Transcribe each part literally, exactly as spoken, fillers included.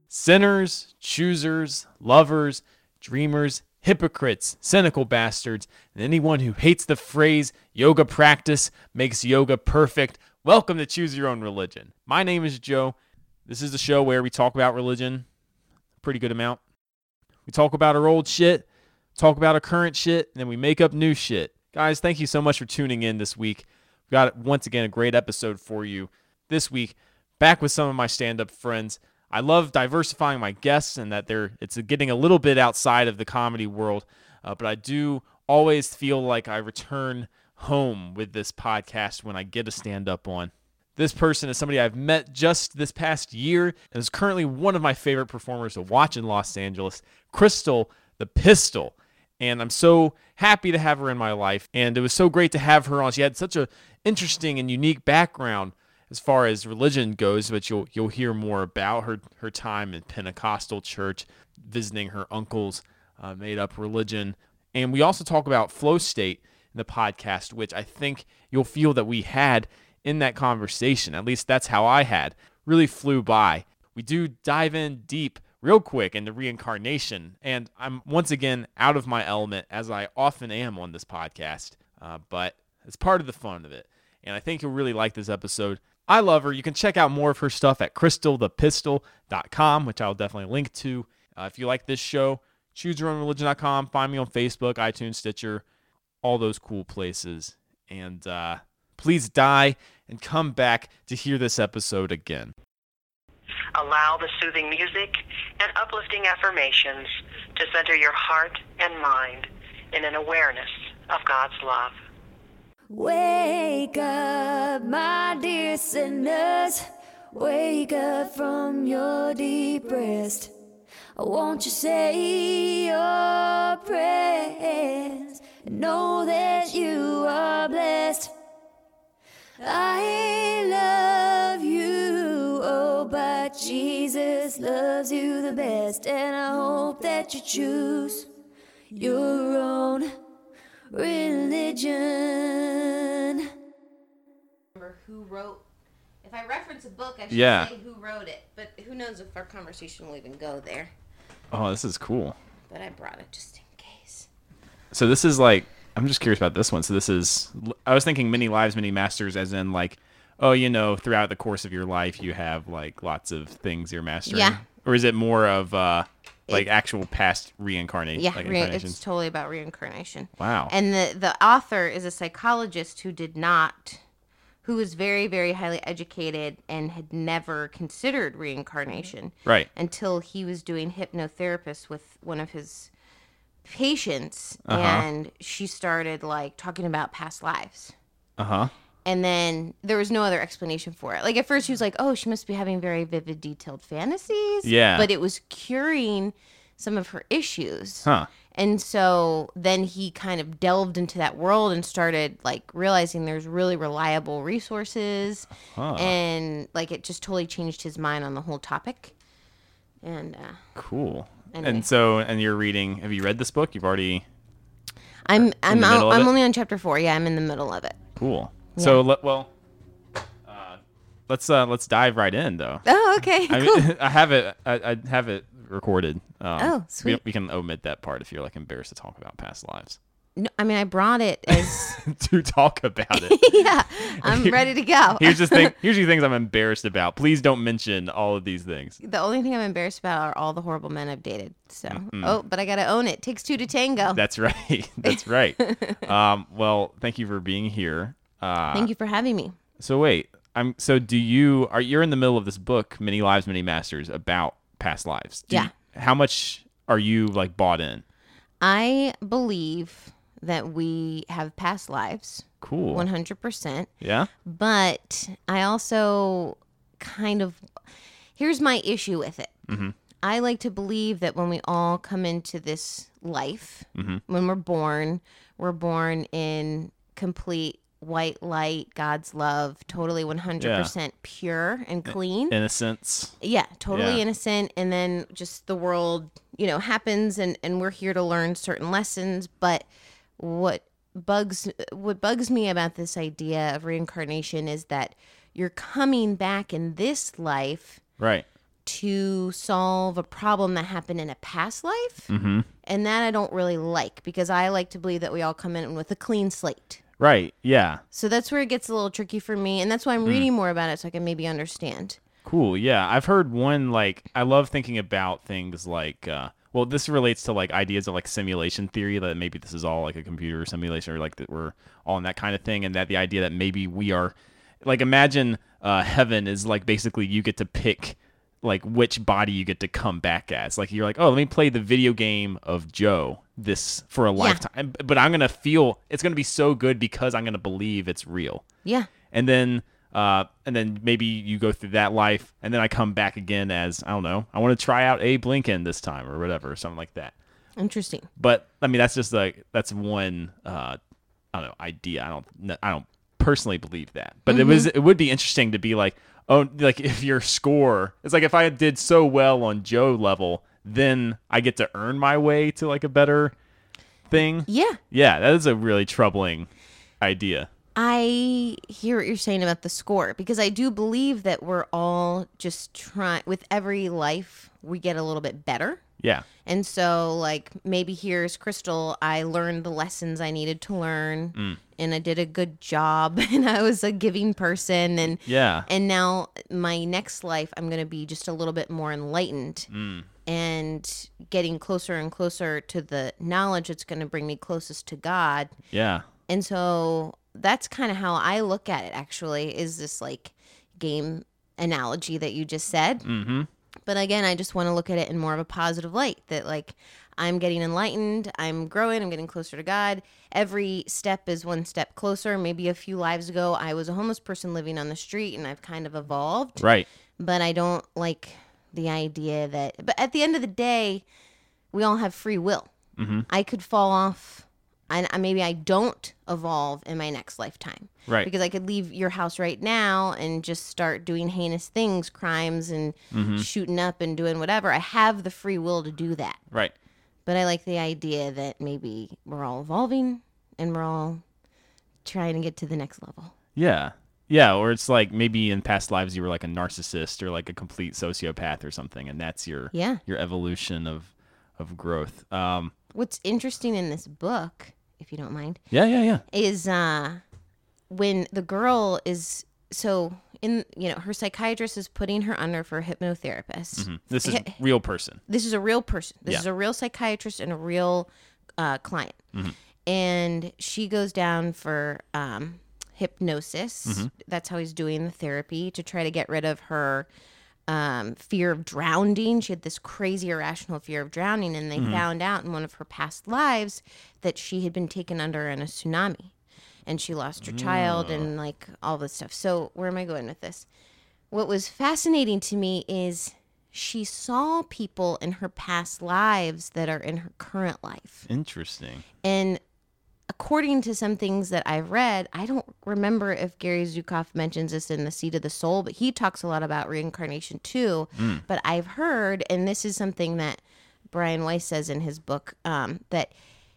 Sinners, choosers, lovers, dreamers, hypocrites, cynical bastards, and anyone who hates the phrase yoga practice makes yoga perfect. Welcome to Choose Your Own Religion. My name is Joe. This is the show where we talk about religion a pretty good amount. We talk about our old shit, talk about our current shit, and then we make up new shit. Guys, thank you so much for tuning in this week. We've got, once again, a great episode for you this week. Back with some of my stand-up friends. I love diversifying my guests and that they're it's getting a little bit outside of the comedy world, uh, but I do always feel like I return home with this podcast when I get a stand-up on. This person is somebody I've met just this past year and is currently one of my favorite performers to watch in Los Angeles, Crystal the Pistol. And I'm so happy to have her in my life, and it was so great to have her on. She had such an interesting and unique background as far as religion goes, but you'll you'll hear more about her her time in Pentecostal church, visiting her uncle's uh, made-up religion. And we also talk about flow state in the podcast, which I think you'll feel that we had in that conversation. At least that's how I had. Really flew by. We do dive in deep real quick into reincarnation, and I'm once again out of my element, as I often am on this podcast, uh, but it's part of the fun of it, and I think you'll really like this episode. I love her. You can check out more of her stuff at crystal the pistol dot com, which I'll definitely link to. Uh, if you like this show, choose your own religion dot com. Find me on Facebook, iTunes, Stitcher, all those cool places. And uh, please die and come back to hear this episode again. Allow the soothing music and uplifting affirmations to center your heart and mind in an awareness of God's love. Wake up, my dear sinners. Wake up from your deep rest. Won't you say your prayers and know that you are blessed? I love you, oh, but Jesus loves you the best, and I hope that you choose your own religion. Remember who wrote? If I reference a book, I should Yeah. say who wrote it. But who knows if our conversation will even go there. Oh, this is cool. But I brought it just in case. So this is like, I'm just curious about this one. So this is, I was thinking many lives, many masters, as in like, oh, you know, throughout the course of your life, you have like lots of things you're mastering. Yeah. Or is it more of uh, like It- actual past reincarnation? Yeah, like re- incarnations? it's totally about reincarnation. Wow. And the, the author is a psychologist who did not, who was very, very highly educated and had never considered reincarnation. Right. Until he was doing hypnotherapist with one of his patients, Uh-huh. and she started like talking about past lives. Uh-huh. And then there was no other explanation for it. Like at first she was like, oh, she must be having very vivid, detailed fantasies. Yeah. But it was curing some of her issues. Huh. And so then he kind of delved into that world and started like realizing there's really reliable resources. Huh. And like it just totally changed his mind on the whole topic. And uh, Cool. Anyway. And so, and you're reading, have you read this book? You've already, I'm I'm the out, middle of I'm it? only on chapter four. Yeah, I'm in the middle of it. cool. So, let, well, uh, let's uh, let's dive right in, though. Oh, okay. I, Cool. mean, I have it. I, I have it recorded. Um, Oh, We, sweet. we can omit that part if you're like embarrassed to talk about past lives. No, I mean, I brought it as to talk about it. yeah. I'm ready to go. Here's the thing. Here's the things I'm embarrassed about. Please don't mention all of these things. The only thing I'm embarrassed about are all the horrible men I've dated. So, oh, but I gotta own it. Takes two to tango. That's right. That's right. um, well, thank you for being here. Uh, Thank you for having me. So wait, I'm. So do you? Are you're in the middle of this book, Many Lives, Many Masters, about past lives? Do Yeah. You, how much are you like bought in? I believe that we have past lives, Cool. one hundred percent. Yeah. But I also kind of, here's my issue with it. Mm-hmm. I like to believe that when we all come into this life, Mm-hmm. when we're born, we're born in complete white light, God's love, totally one hundred percent pure and clean. Innocence. Yeah, totally Yeah. innocent. And then just the world, you know, happens and, and we're here to learn certain lessons. But what bugs what bugs me about this idea of reincarnation is that you're coming back in this life Right. to solve a problem that happened in a past life. Mm-hmm. And that I don't really like, because I like to believe that we all come in with a clean slate. Right. Yeah. So that's where it gets a little tricky for me. And that's why I'm Mm. reading more about it, so I can maybe understand. Cool. Yeah. I've heard one, like, I love thinking about things like, uh, well, this relates to like ideas of like simulation theory, that maybe this is all like a computer simulation, or like that we're all in that kind of thing. And that the idea that maybe we are, like, imagine uh, heaven is like basically you get to pick like which body you get to come back as. Like, you're like, oh, let me play the video game of Joe this for a lifetime, but I'm going to feel it's going to be so good because I'm going to believe it's real. Yeah. And then, uh, and then maybe you go through that life, and then I come back again as, I don't know, I want to try out Abe Lincoln this time or whatever, or something like that. Interesting. But I mean, that's just like, that's one, uh, I don't know, idea. I don't, I don't personally believe that, but Mm-hmm. it was, it would be interesting to be like, oh, like if your score, it's like if I did so well on Joe level, then I get to earn my way to like a better thing. Yeah. Yeah, that is a really troubling idea. I hear what you're saying about the score, because I do believe that we're all just trying, with every life, we get a little bit better. Yeah. And so, like, maybe here's Crystal. I learned the lessons I needed to learn, Mm. and I did a good job, and I was a giving person. And Yeah. and now my next life, I'm going to be just a little bit more enlightened Mm. and getting closer and closer to the knowledge that's going to bring me closest to God. Yeah. And so that's kind of how I look at it, actually, is this like game analogy that you just said. Mm-hmm. But again, I just want to look at it in more of a positive light, that like I'm getting enlightened, I'm growing, I'm getting closer to God. Every step is one step closer. Maybe a few lives ago, I was a homeless person living on the street, and I've kind of evolved. Right. But I don't like the idea that, but at the end of the day, we all have free will. Mm-hmm. I could fall off, and I- maybe I don't evolve in my next lifetime. Right. Because I could leave your house right now and just start doing heinous things, crimes, and Mm-hmm. shooting up and doing whatever. I have the free will to do that. Right. But I like the idea that maybe we're all evolving and we're all trying to get to the next level. Yeah. Yeah. Or it's like maybe in past lives you were like a narcissist or like a complete sociopath or something, and that's your Yeah. your evolution of of growth. Um. What's interesting in this book, if you don't mind, Yeah. Yeah. Yeah. is uh, when the girl is so in, you know, her psychiatrist is putting her under for a hypnotherapist. Mhm. This is Hi- real person. This is a real person. This Yeah. is a real psychiatrist and a real uh, client. Mm-hmm. And she goes down for um, hypnosis. Mm-hmm. That's how he's doing the therapy, to try to get rid of her um, fear of drowning. She had this crazy irrational fear of drowning, and they Mm-hmm. found out in one of her past lives that she had been taken under in a tsunami, and she lost her child and like all this stuff. So where am I going with this? What was fascinating to me is she saw people in her past lives that are in her current life. Interesting. And according to some things that I've read, I don't remember if Gary Zukav mentions this in The Seed of the Soul, but he talks a lot about reincarnation too. Mm. But I've heard, and this is something that Brian Weiss says in his book, um, that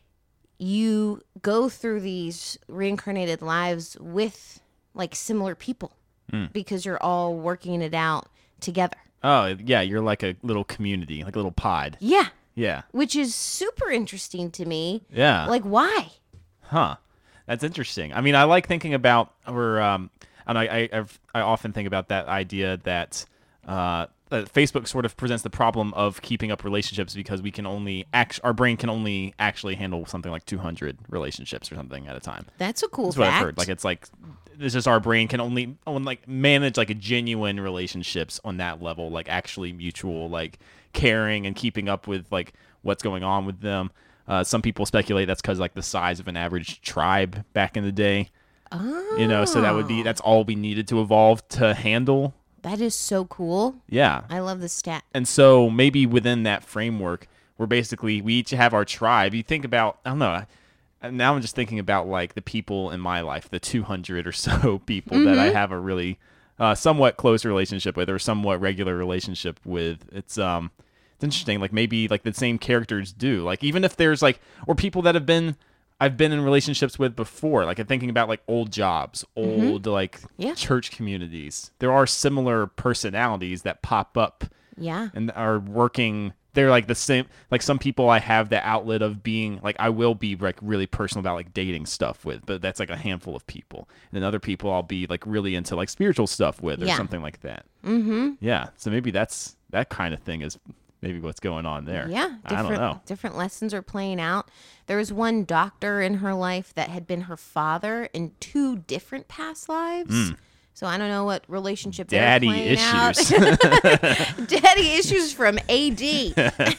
you go through these reincarnated lives with like similar people Mm. because you're all working it out together. Oh yeah, you're like a little community, like a little pod. Yeah. Yeah. Which is super interesting to me. Yeah. Like, why? Huh. That's interesting. I mean, I like thinking about, or um, and I I I've, I often think about that idea that uh, that Facebook sort of presents the problem of keeping up relationships because we can only act, our brain can only actually handle something like two hundred relationships or something at a time. That's a cool That's what fact. I've heard. Like it's like it's just our brain can only on like manage like a genuine relationships on that level, like actually mutual, like caring and keeping up with like what's going on with them. Uh, some people speculate that's because like the size of an average tribe back in the day. Oh, You know, so that would be that's all we needed to evolve to handle. that is so cool. Yeah. I love the stat. And so maybe within that framework, we're basically, we each have our tribe. You think about, I don't know, I- now I'm just thinking about like the people in my life, the two hundred or so people that I have a really uh, somewhat close relationship with or somewhat regular relationship with. It's, um, it's interesting. Like maybe like the same characters do, like even if there's like, or people that have been, I've been in relationships with before, like I'm thinking about like old jobs, old like Yeah. church communities. There are similar personalities that pop up Yeah. and are working. They're like the same. Like some people, I have the outlet of being like I will be like really personal about like dating stuff with, but that's like a handful of people. And then other people, I'll be like really into like spiritual stuff with, or Yeah. something like that. Mm-hmm. Yeah. So maybe that's that kind of thing is maybe what's going on there. Yeah, I don't different know. different lessons are playing out. There was one doctor in her life that had been her father in two different past lives. So I don't know what relationship Hmm. Daddy they're playing issues. out. Daddy issues from A D.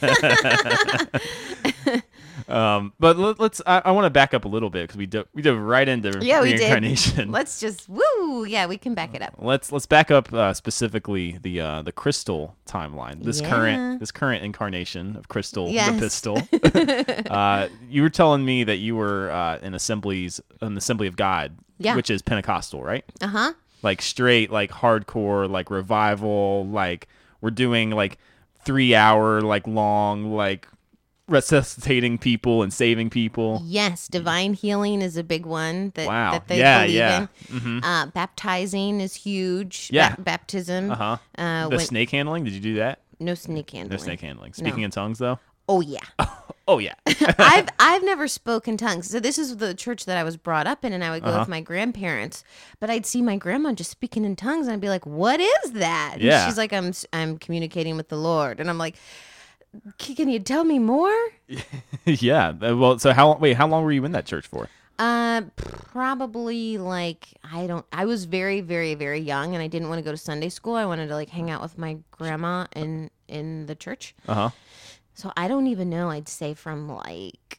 Um, but let, let's. I, I want to back up a little bit because we dove we dove right into Yeah, we did. reincarnation. Let's just woo. Yeah, we can back it up. Let's let's back up uh, specifically the uh, the Crystal timeline. This Yeah. current this current incarnation of Crystal Yes. the Pistol. uh, you were telling me that you were uh, in assemblies an Assembly of God, Yeah. which is Pentecostal, right? Uh huh. Like straight, like hardcore, like revival. Like we're doing like three hour, like long, like resuscitating people and saving people. Yes, divine healing is a big one that, Wow. that they Yeah, believe yeah. in. Uh, baptizing is huge. Yeah. Ba- baptism. Uh-huh. Uh, The when- snake handling. Did you do that? no snake handling. No snake handling. No. Speaking in tongues, though. Oh yeah. Oh yeah. I've I've never spoken tongues. So this is the church that I was brought up in, and I would go Uh-huh. with my grandparents. But I'd see my grandma just speaking in tongues, and I'd be like, "What is that?" And Yeah. she's like, "I'm I'm communicating with the Lord," and I'm like, "C- "Can you tell me more?" Yeah. Uh, Well, so how wait, how long were you in that church for? Uh, probably like I don't. I was very, very, very young, and I didn't want to go to Sunday school. I wanted to like hang out with my grandma in in the church. Uh-huh. So I don't even know. I'd say from like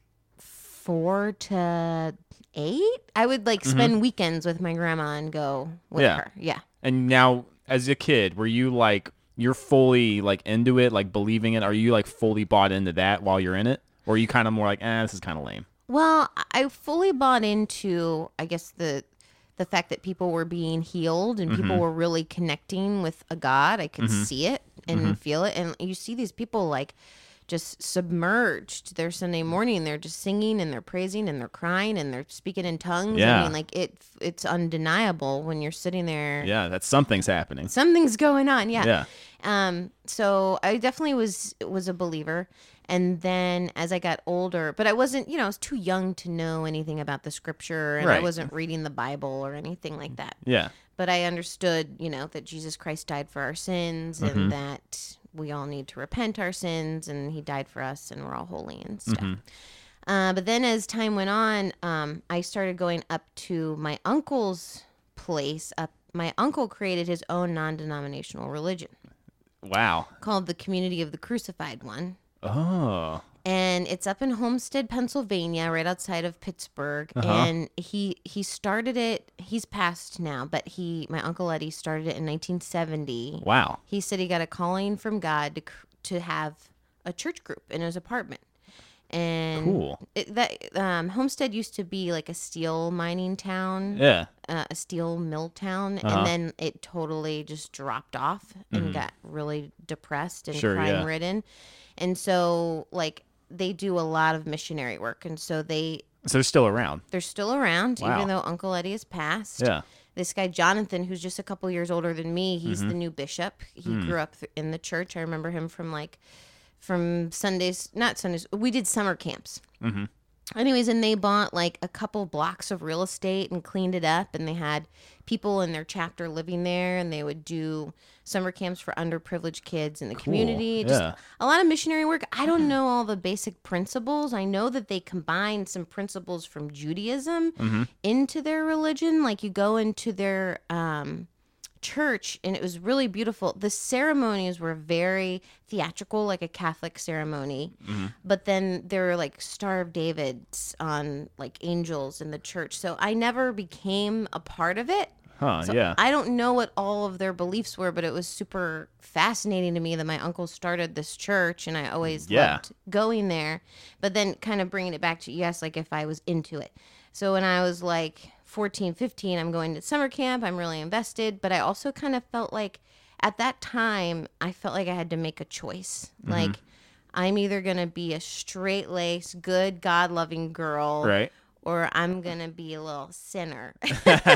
four to eight. I would like spend weekends with my grandma and go with Yeah. her. Yeah. And now as a kid, were you like you're fully like into it, like believing it? Are you like fully bought into that while you're in it? Or are you kind of more like, eh, this is kind of lame? Well, I fully bought into, I guess, the the fact that people were being healed and people were really connecting with a God. I could see it and feel it. And you see these people like just submerged their Sunday morning. They're just singing and they're praising and they're crying and they're speaking in tongues. Yeah. I mean, like it it's undeniable when you're sitting there. Yeah, that's something's happening. Something's going on. Yeah. Yeah. Um, so I definitely was was a believer. And then as I got older, but I wasn't, you know, I was too young to know anything about the scripture, and I Right. wasn't reading the Bible or anything like that. Yeah. But I understood, you know, that Jesus Christ died for our sins and that we all need to repent our sins, and he died for us, and we're all holy and stuff. Uh, but then as time went on, um, I started going up to my uncle's place. Up, my uncle created his own non-denominational religion Wow. called the Community of the Crucified One. Oh. And it's up in Homestead, Pennsylvania, right outside of Pittsburgh. Uh-huh. And he he started it. He's passed now, but he my uncle Eddie started it in nineteen seventy. Wow. He said he got a calling from God to cr- to have a church group in his apartment. And Cool. it, that um, Homestead used to be like a steel mining town, Yeah. uh, a steel mill town, Uh-huh. and then it totally just dropped off and got really depressed and Sure, yeah. crime ridden. And so, like, they do a lot of missionary work, and so they So they're still around. they're still around, Wow. even though Uncle Eddie has passed. Yeah. This guy Jonathan, who's just a couple years older than me, he's Mm-hmm. the new bishop. He Hmm. grew up th- in the church. I remember him from like from Sundays, not Sundays. We did summer camps. Mm-hmm. Anyways, and they bought like a couple blocks of real estate and cleaned it up, and they had people in their chapter living there, and they would do summer camps for underprivileged kids in the community. Just yeah. a lot of missionary work. I don't know all the basic principles. I know that they combine some principles from Judaism Mm-hmm. into their religion. Like you go into their um, church, and it was really beautiful. The ceremonies were very theatrical, like a Catholic ceremony. Mm-hmm. But then there were like Star of David's on like angels in the church. So I never became a part of it. Huh. So yeah. I don't know what all of their beliefs were, but it was super fascinating to me that my uncle started this church, and I always Yeah. loved going there. But then kind of bringing it back to, yes, like if I was into it. So when I was like fourteen, fifteen, I'm going to summer camp. I'm really invested. But I also kind of felt like at that time, I felt like I had to make a choice. Mm-hmm. Like I'm either going to be a straight-laced, good, God-loving girl Right. or I'm going to be a little sinner. I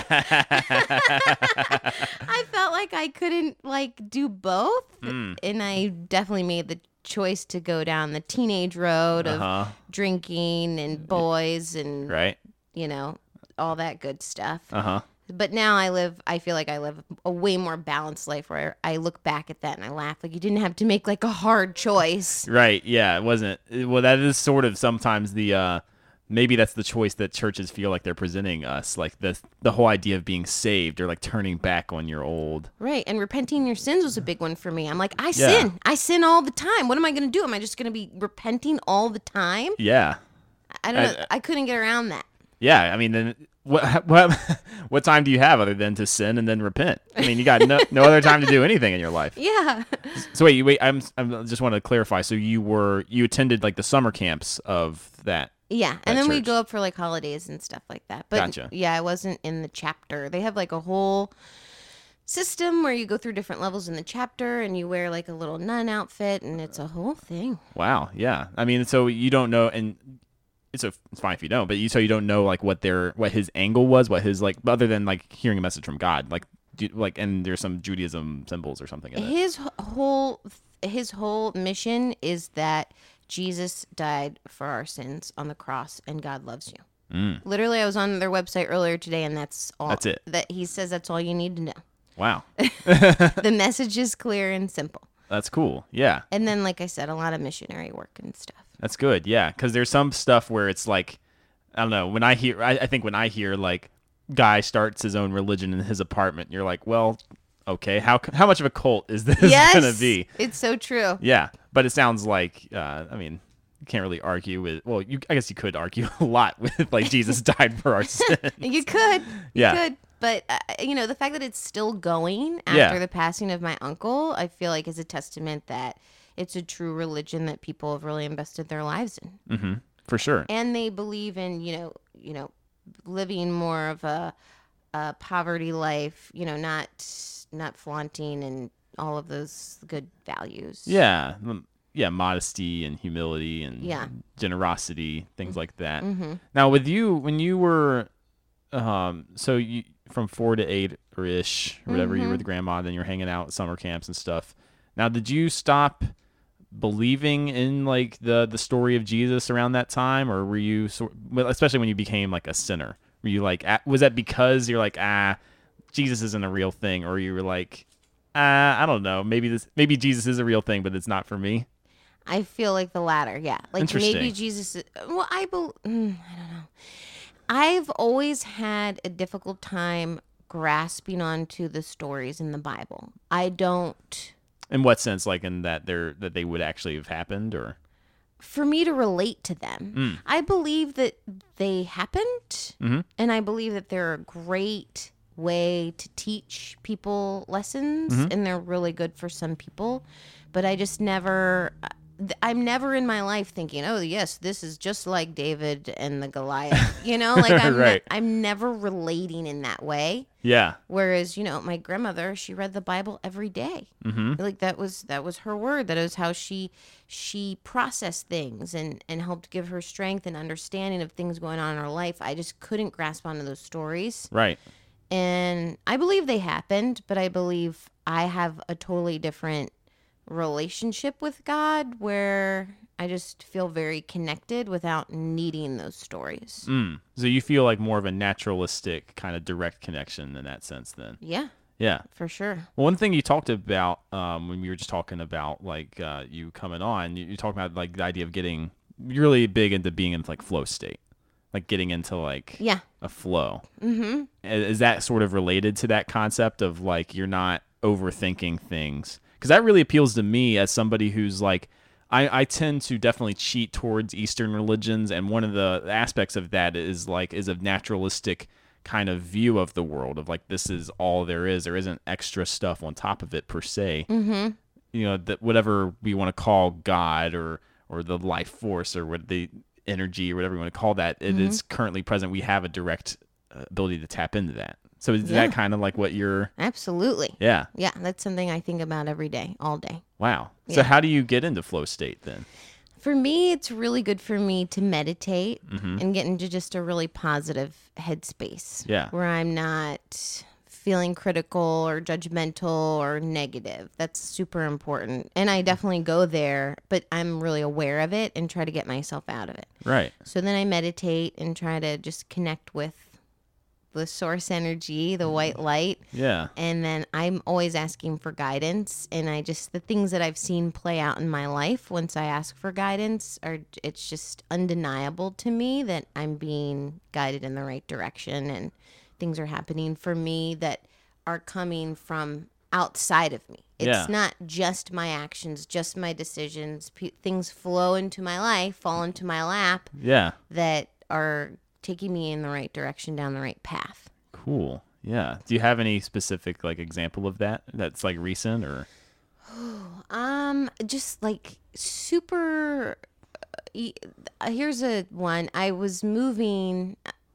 felt like I couldn't like do both. Mm. And I definitely made the choice to go down the teenage road of Uh-huh. drinking and boys and, Right. you know, all that good stuff. Uh-huh. But now I live, I feel like I live a way more balanced life where I look back at that and I laugh. Like you didn't have to make like a hard choice. Right. Yeah, it wasn't. Well, that is sort of sometimes the uh maybe that's the choice that churches feel like they're presenting us, like the the whole idea of being saved or like turning back on your old. Right. And repenting your sins was a big one for me. I'm like, I Yeah. sin. I sin all the time. What am I going to do? Am I just going to be repenting all the time? Yeah. I don't I- know. I couldn't get around that. Yeah, I mean, then what what what time do you have other than to sin and then repent? I mean, you got no no other time to do anything in your life. Yeah. So wait, you wait. I'm I'm just want to clarify. So you were you attended like the summer camps of that. Yeah. That And then we church. go up for like holidays and stuff like that. But Gotcha. yeah, I wasn't in the chapter. They have like a whole system where you go through different levels in the chapter and you wear like a little nun outfit and it's a whole thing. Wow. Yeah. I mean, so you don't know, and it's a it's fine if you don't, but you so you don't know like what their what his angle was, what his like other than like hearing a message from God, like do, like and there's some Judaism symbols or something in it. His wh- whole his whole mission is that Jesus died for our sins on the cross and God loves you. Mm. Literally, I was on their website earlier today and that's all. That's it. That he says that's all you need to know. Wow. The message is clear and simple. That's cool. Yeah. And then, like I said, a lot of missionary work and stuff. That's good. Yeah, because there's some stuff where it's like, I don't know. When I hear, I, I think when I hear like, guy starts his own religion in his apartment, you're like, well, okay, how how much of a cult is this Yes, gonna be? it's so true. Yeah, but it sounds like, uh, I mean, you can't really argue with. Well, you I guess you could argue a lot with like Jesus died for our sins. You could, you Yeah. could, but uh, you know, the fact that it's still going after Yeah. the passing of my uncle, I feel like is a testament that it's a true religion that people have really invested their lives in, Mm-hmm. For sure. and they believe in, you know, you know, living more of a, a poverty life, you know, not not flaunting and all of those good values. Yeah, mm, yeah, modesty and humility and Yeah. generosity, things like that. Mm-hmm. Now, with you, when you were, um, so you from four to eight or ish or whatever, you were Mhm. with grandma, then you're hanging out at summer camps and stuff. Now, did you stop believing in like the the story of Jesus around that time, or were you, sort, well, especially when you became like a sinner? Were you like, ah, was that because you're like, ah, Jesus isn't a real thing, or you were like, ah, I don't know, maybe this, maybe Jesus is a real thing, but it's not for me. I feel like the latter, yeah. Like Interesting. maybe Jesus. Is, well, I bel mm, I don't know. I've always had a difficult time grasping onto the stories in the Bible. I don't. In what sense, like in that they're that they would actually have happened, or For me to relate to them, Mm. I believe that they happened, Mhm. and I believe that they're a great way to teach people lessons, Mhm. and they're really good for some people. But I just never. I'm never in my life thinking, oh, yes, this is just like David and the Goliath. You know, like I'm, ne- Right. I'm never relating in that way. yeah, Whereas, you know, my grandmother, she read the Bible every day. mm-hmm. Like that was that was her word. That is how she she processed things and and helped give her strength and understanding of things going on in her life. I just couldn't grasp onto those stories. right. And I believe they happened, but I believe I have a totally different relationship with God where I just feel very connected without needing those stories. Mm. So you feel like more of a naturalistic kind of direct connection in that sense, then? Yeah, Yeah. for sure. Well, one thing you talked about um, when we were just talking about like uh, you coming on, you, you talked about like the idea of getting you're really big into being in like flow state, like getting into like Yeah. a flow. Mm-hmm. Is that sort of related to that concept of like you're not overthinking things? Because that really appeals to me as somebody who's like, I, I tend to definitely cheat towards Eastern religions, and one of the aspects of that is like is a naturalistic kind of view of the world of like this is all there is. There isn't extra stuff on top of it per se. Mm-hmm. You know, that whatever we want to call God or or the life force or what the energy or whatever we want to call that, it Mm-hmm. is currently present. We have a direct uh, ability to tap into that. So is Yeah. that kind of like what you're? Absolutely. Yeah. Yeah, that's something I think about every day, all day. Wow. So Yeah. how do you get into flow state then? For me, it's really good for me to meditate and get into just a really positive headspace. Yeah. Where I'm not feeling critical or judgmental or negative. That's super important. And I definitely go there, but I'm really aware of it and try to get myself out of it. Right. So then I meditate and try to just connect with the source energy, the white light. Yeah. And then I'm always asking for guidance. And I just, the things that I've seen play out in my life once I ask for guidance are, it's just undeniable to me that I'm being guided in the right direction and things are happening for me that are coming from outside of me. It's Yeah. not just my actions, just my decisions. P- things flow into my life, fall into my lap Yeah. that are taking me in the right direction, down the right path. Cool. Yeah. Do you have any specific like example of that that's like recent or? Um, just like super. Uh, e- uh, here's a one. I was moving.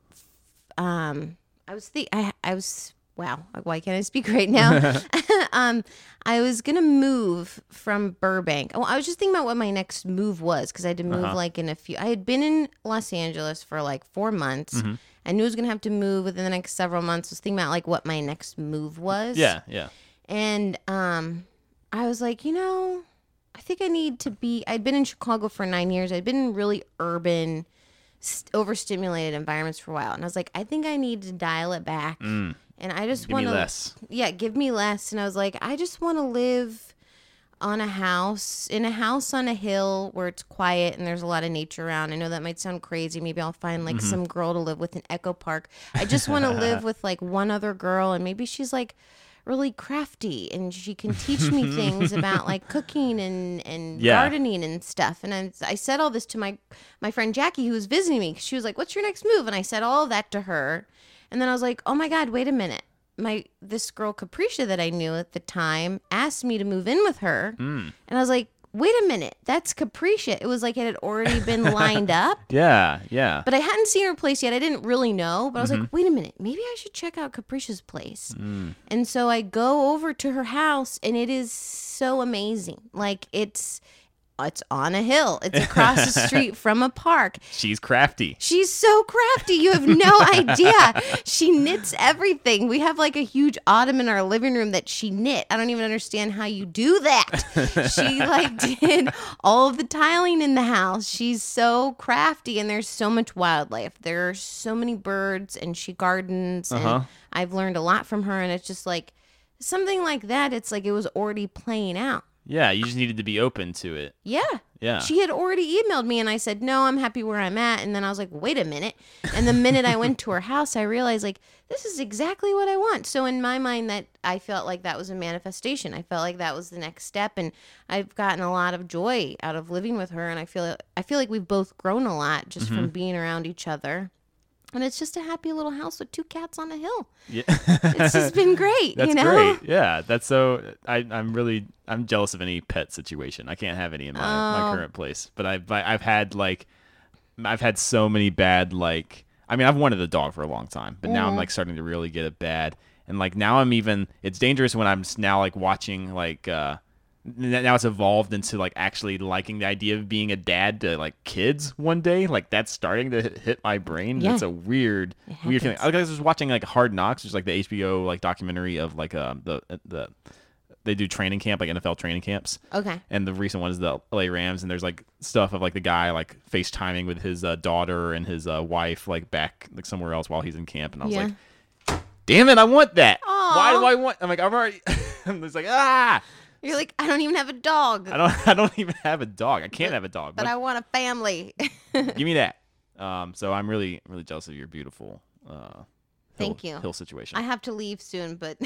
Um, I was the. I I was. Wow. Why can't I speak right now? um, I was gonna move from Burbank. Oh, I was just thinking about what my next move was because I had to move Uh-huh. like in a few. I had been in Los Angeles for like four months. Mm-hmm. I knew I was gonna have to move within the next several months. I was thinking about like what my next move was. Yeah. Yeah. And um, I was like, you know, I think I need to be. I'd been in Chicago for nine years. I'd been in really urban, st- overstimulated environments for a while, and I was like, I think I need to dial it back. Mm. And I just Give me want to, less. yeah, give me less. And I was like, I just want to live on a house, in a house on a hill where it's quiet and there's a lot of nature around. I know that might sound crazy. Maybe I'll find like Mm-hmm. some girl to live with in Echo Park. I just want to live with like one other girl, and maybe she's like really crafty and she can teach me things about like cooking and, and Yeah. gardening and stuff. And I, I said all this to my, my friend Jackie, who was visiting me. She was like, what's your next move? And I said all of that to her. And then I was like, oh my God, wait a minute. My this girl Capricia that I knew at the time asked me to move in with her. Mm. And I was like, wait a minute, that's Capricia. It was like it had already been lined up. Yeah. Yeah. But I hadn't seen her place yet. I didn't really know. But I was Mm-hmm. like, wait a minute, maybe I should check out Capricia's place. Mm. And so I go over to her house, and it is so amazing. Like it's it's on a hill. It's across the street from a park. She's crafty. She's so crafty. You have no idea. She knits everything. We have like a huge ottoman in our living room that she knit. I don't even understand how you do that. She like did all of the tiling in the house. She's so crafty, and there's so much wildlife. There are so many birds, and she gardens, Uh-huh. and I've learned a lot from her. And it's just like something like that. It's like it was already playing out. Yeah. You just needed to be open to it. Yeah. Yeah. She had already emailed me, and I said, no, I'm happy where I'm at. And then I was like, wait a minute. And the minute I went to her house, I realized, like, this is exactly what I want. So in my mind, that I felt like that was a manifestation. I felt like that was the next step. And I've gotten a lot of joy out of living with her. And I feel I feel like we've both grown a lot just Mm-hmm. from being around each other. And it's just a happy little house with two cats on a hill. Yeah. It's just been great, That's you know? great. Yeah, that's so. I, I'm really. I'm jealous of any pet situation. I can't have any in my, my Oh. current place. But I've I've had like, I've had so many bad like. I mean, I've wanted a dog for a long time, but now I'm like starting to really get it bad. And like now I'm even. It's dangerous when I'm s- now like watching like. uh n- Now it's evolved into like actually liking the idea of being a dad to like kids one day. Like that's starting to hit- hit my brain. Yeah. It's a weird, It weird feeling. happens. I was just watching like Hard Knocks, which is like the H B O like documentary of like uh, the the they do training camp, like N F L training camps. Okay. And the recent one is the L A Rams, and there's like stuff of like the guy like FaceTiming with his uh, daughter and his uh, wife like back like somewhere else while he's in camp, and I was Yeah. like, damn it, I want that. Aw. Why do I want? I'm like, I'm already. I'm just like ah. You're like, I don't even have a dog, I don't. I don't even have a dog. I can't have a dog. but What- I want a family. give me that. Um. So I'm really really jealous of your beautiful. Uh, Thank hill- you. Hill situation. I have to leave soon, but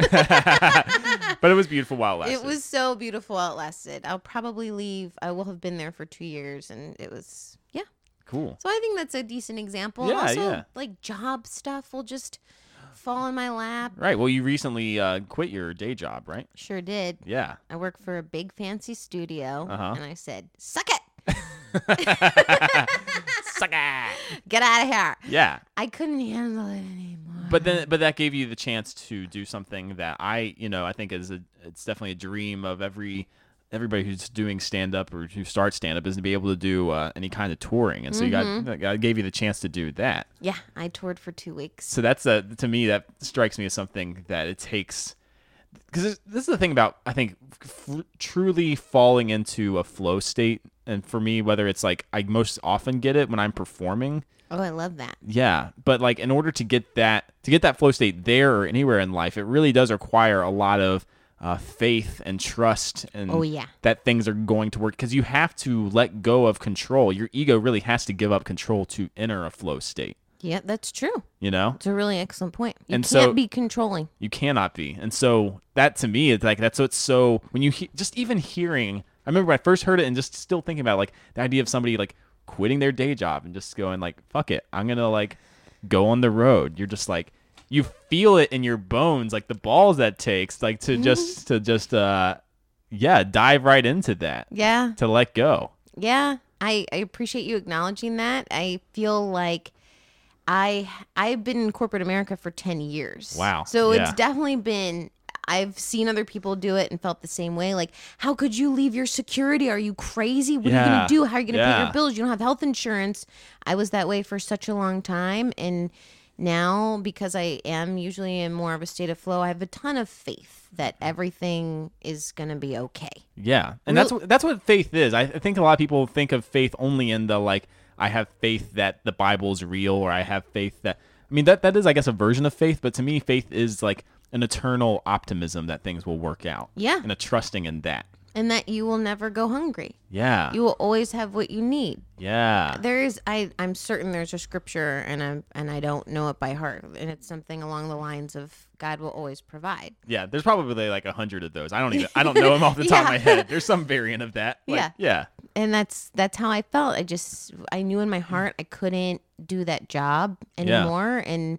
But it was beautiful while it lasted. it was so beautiful while it lasted. I'll probably leave. I will have been there for two years, and it was, yeah. cool. So I think that's a decent example. Yeah, also, yeah. like job stuff will just fall in my lap. Right. Well, you recently uh, quit your day job, right? Sure did. Yeah. I work for a big fancy studio, Uh-huh. and I said, suck it. Suck it. Get out of here. Yeah. I couldn't handle it anymore. But then, but that gave you the chance to do something that I, you know, I think is a, it's definitely a dream of every everybody who's doing stand up or who starts stand up is to be able to do uh, any kind of touring, and so Mm-hmm. you got God gave you the chance to do that. Yeah, I toured for two weeks. So that's a, to me, that strikes me as something that it takes, because this, this is the thing about, I think, f- truly falling into a flow state. And for me, whether it's like, I most often get it when I'm performing. Oh, I love that. Yeah. But like, in order to get that, to get that flow state there or anywhere in life, it really does require a lot of uh, faith and trust and Oh, yeah. that things are going to work, because you have to let go of control. Your ego really has to give up control to enter a flow state, Yeah, that's true. you know? It's a really excellent point. You And can't so- be controlling. You cannot be. And so that to me is like, that's what's so, when you he- just even hearing, I remember when I first heard it and just still thinking about like the idea of somebody like quitting their day job and just going like, fuck it, I'm going to like go on the road. You're just like, you feel it in your bones, like the balls that takes, like to just, to just, uh, yeah, dive right into that, Yeah. to let go. Yeah. I, I appreciate you acknowledging that. I feel like I I've been in corporate America for ten years. Wow. So Yeah. it's definitely been, I've seen other people do it and felt the same way. Like, how could you leave your security? Are you crazy? What are you Yeah. going to do? How are you going to pay Yeah. your bills? You don't have health insurance. I was that way for such a long time. And now, because I am usually in more of a state of flow, I have a ton of faith that everything is going to be okay. Yeah, and Real- that's what that's what faith is. I I think a lot of people think of faith only in the like, I have faith that the Bible is real, or I have faith that, I mean, that that is, I guess, a version of faith. But to me, faith is like an eternal optimism that things will work out. Yeah. and a trusting in that. And that you will never go hungry. Yeah, You will always have what you need. yeah, There is, I, I'm certain there's a scripture, and I'm, and I don't know it by heart, and it's something along the lines of God will always provide. yeah. There's probably like a hundred of those. I don't even I don't know them off the top of my Yeah. head. There's some variant of that. Like, Yeah. yeah, And that's that's how I felt. I just I knew in my heart I couldn't do that job anymore, and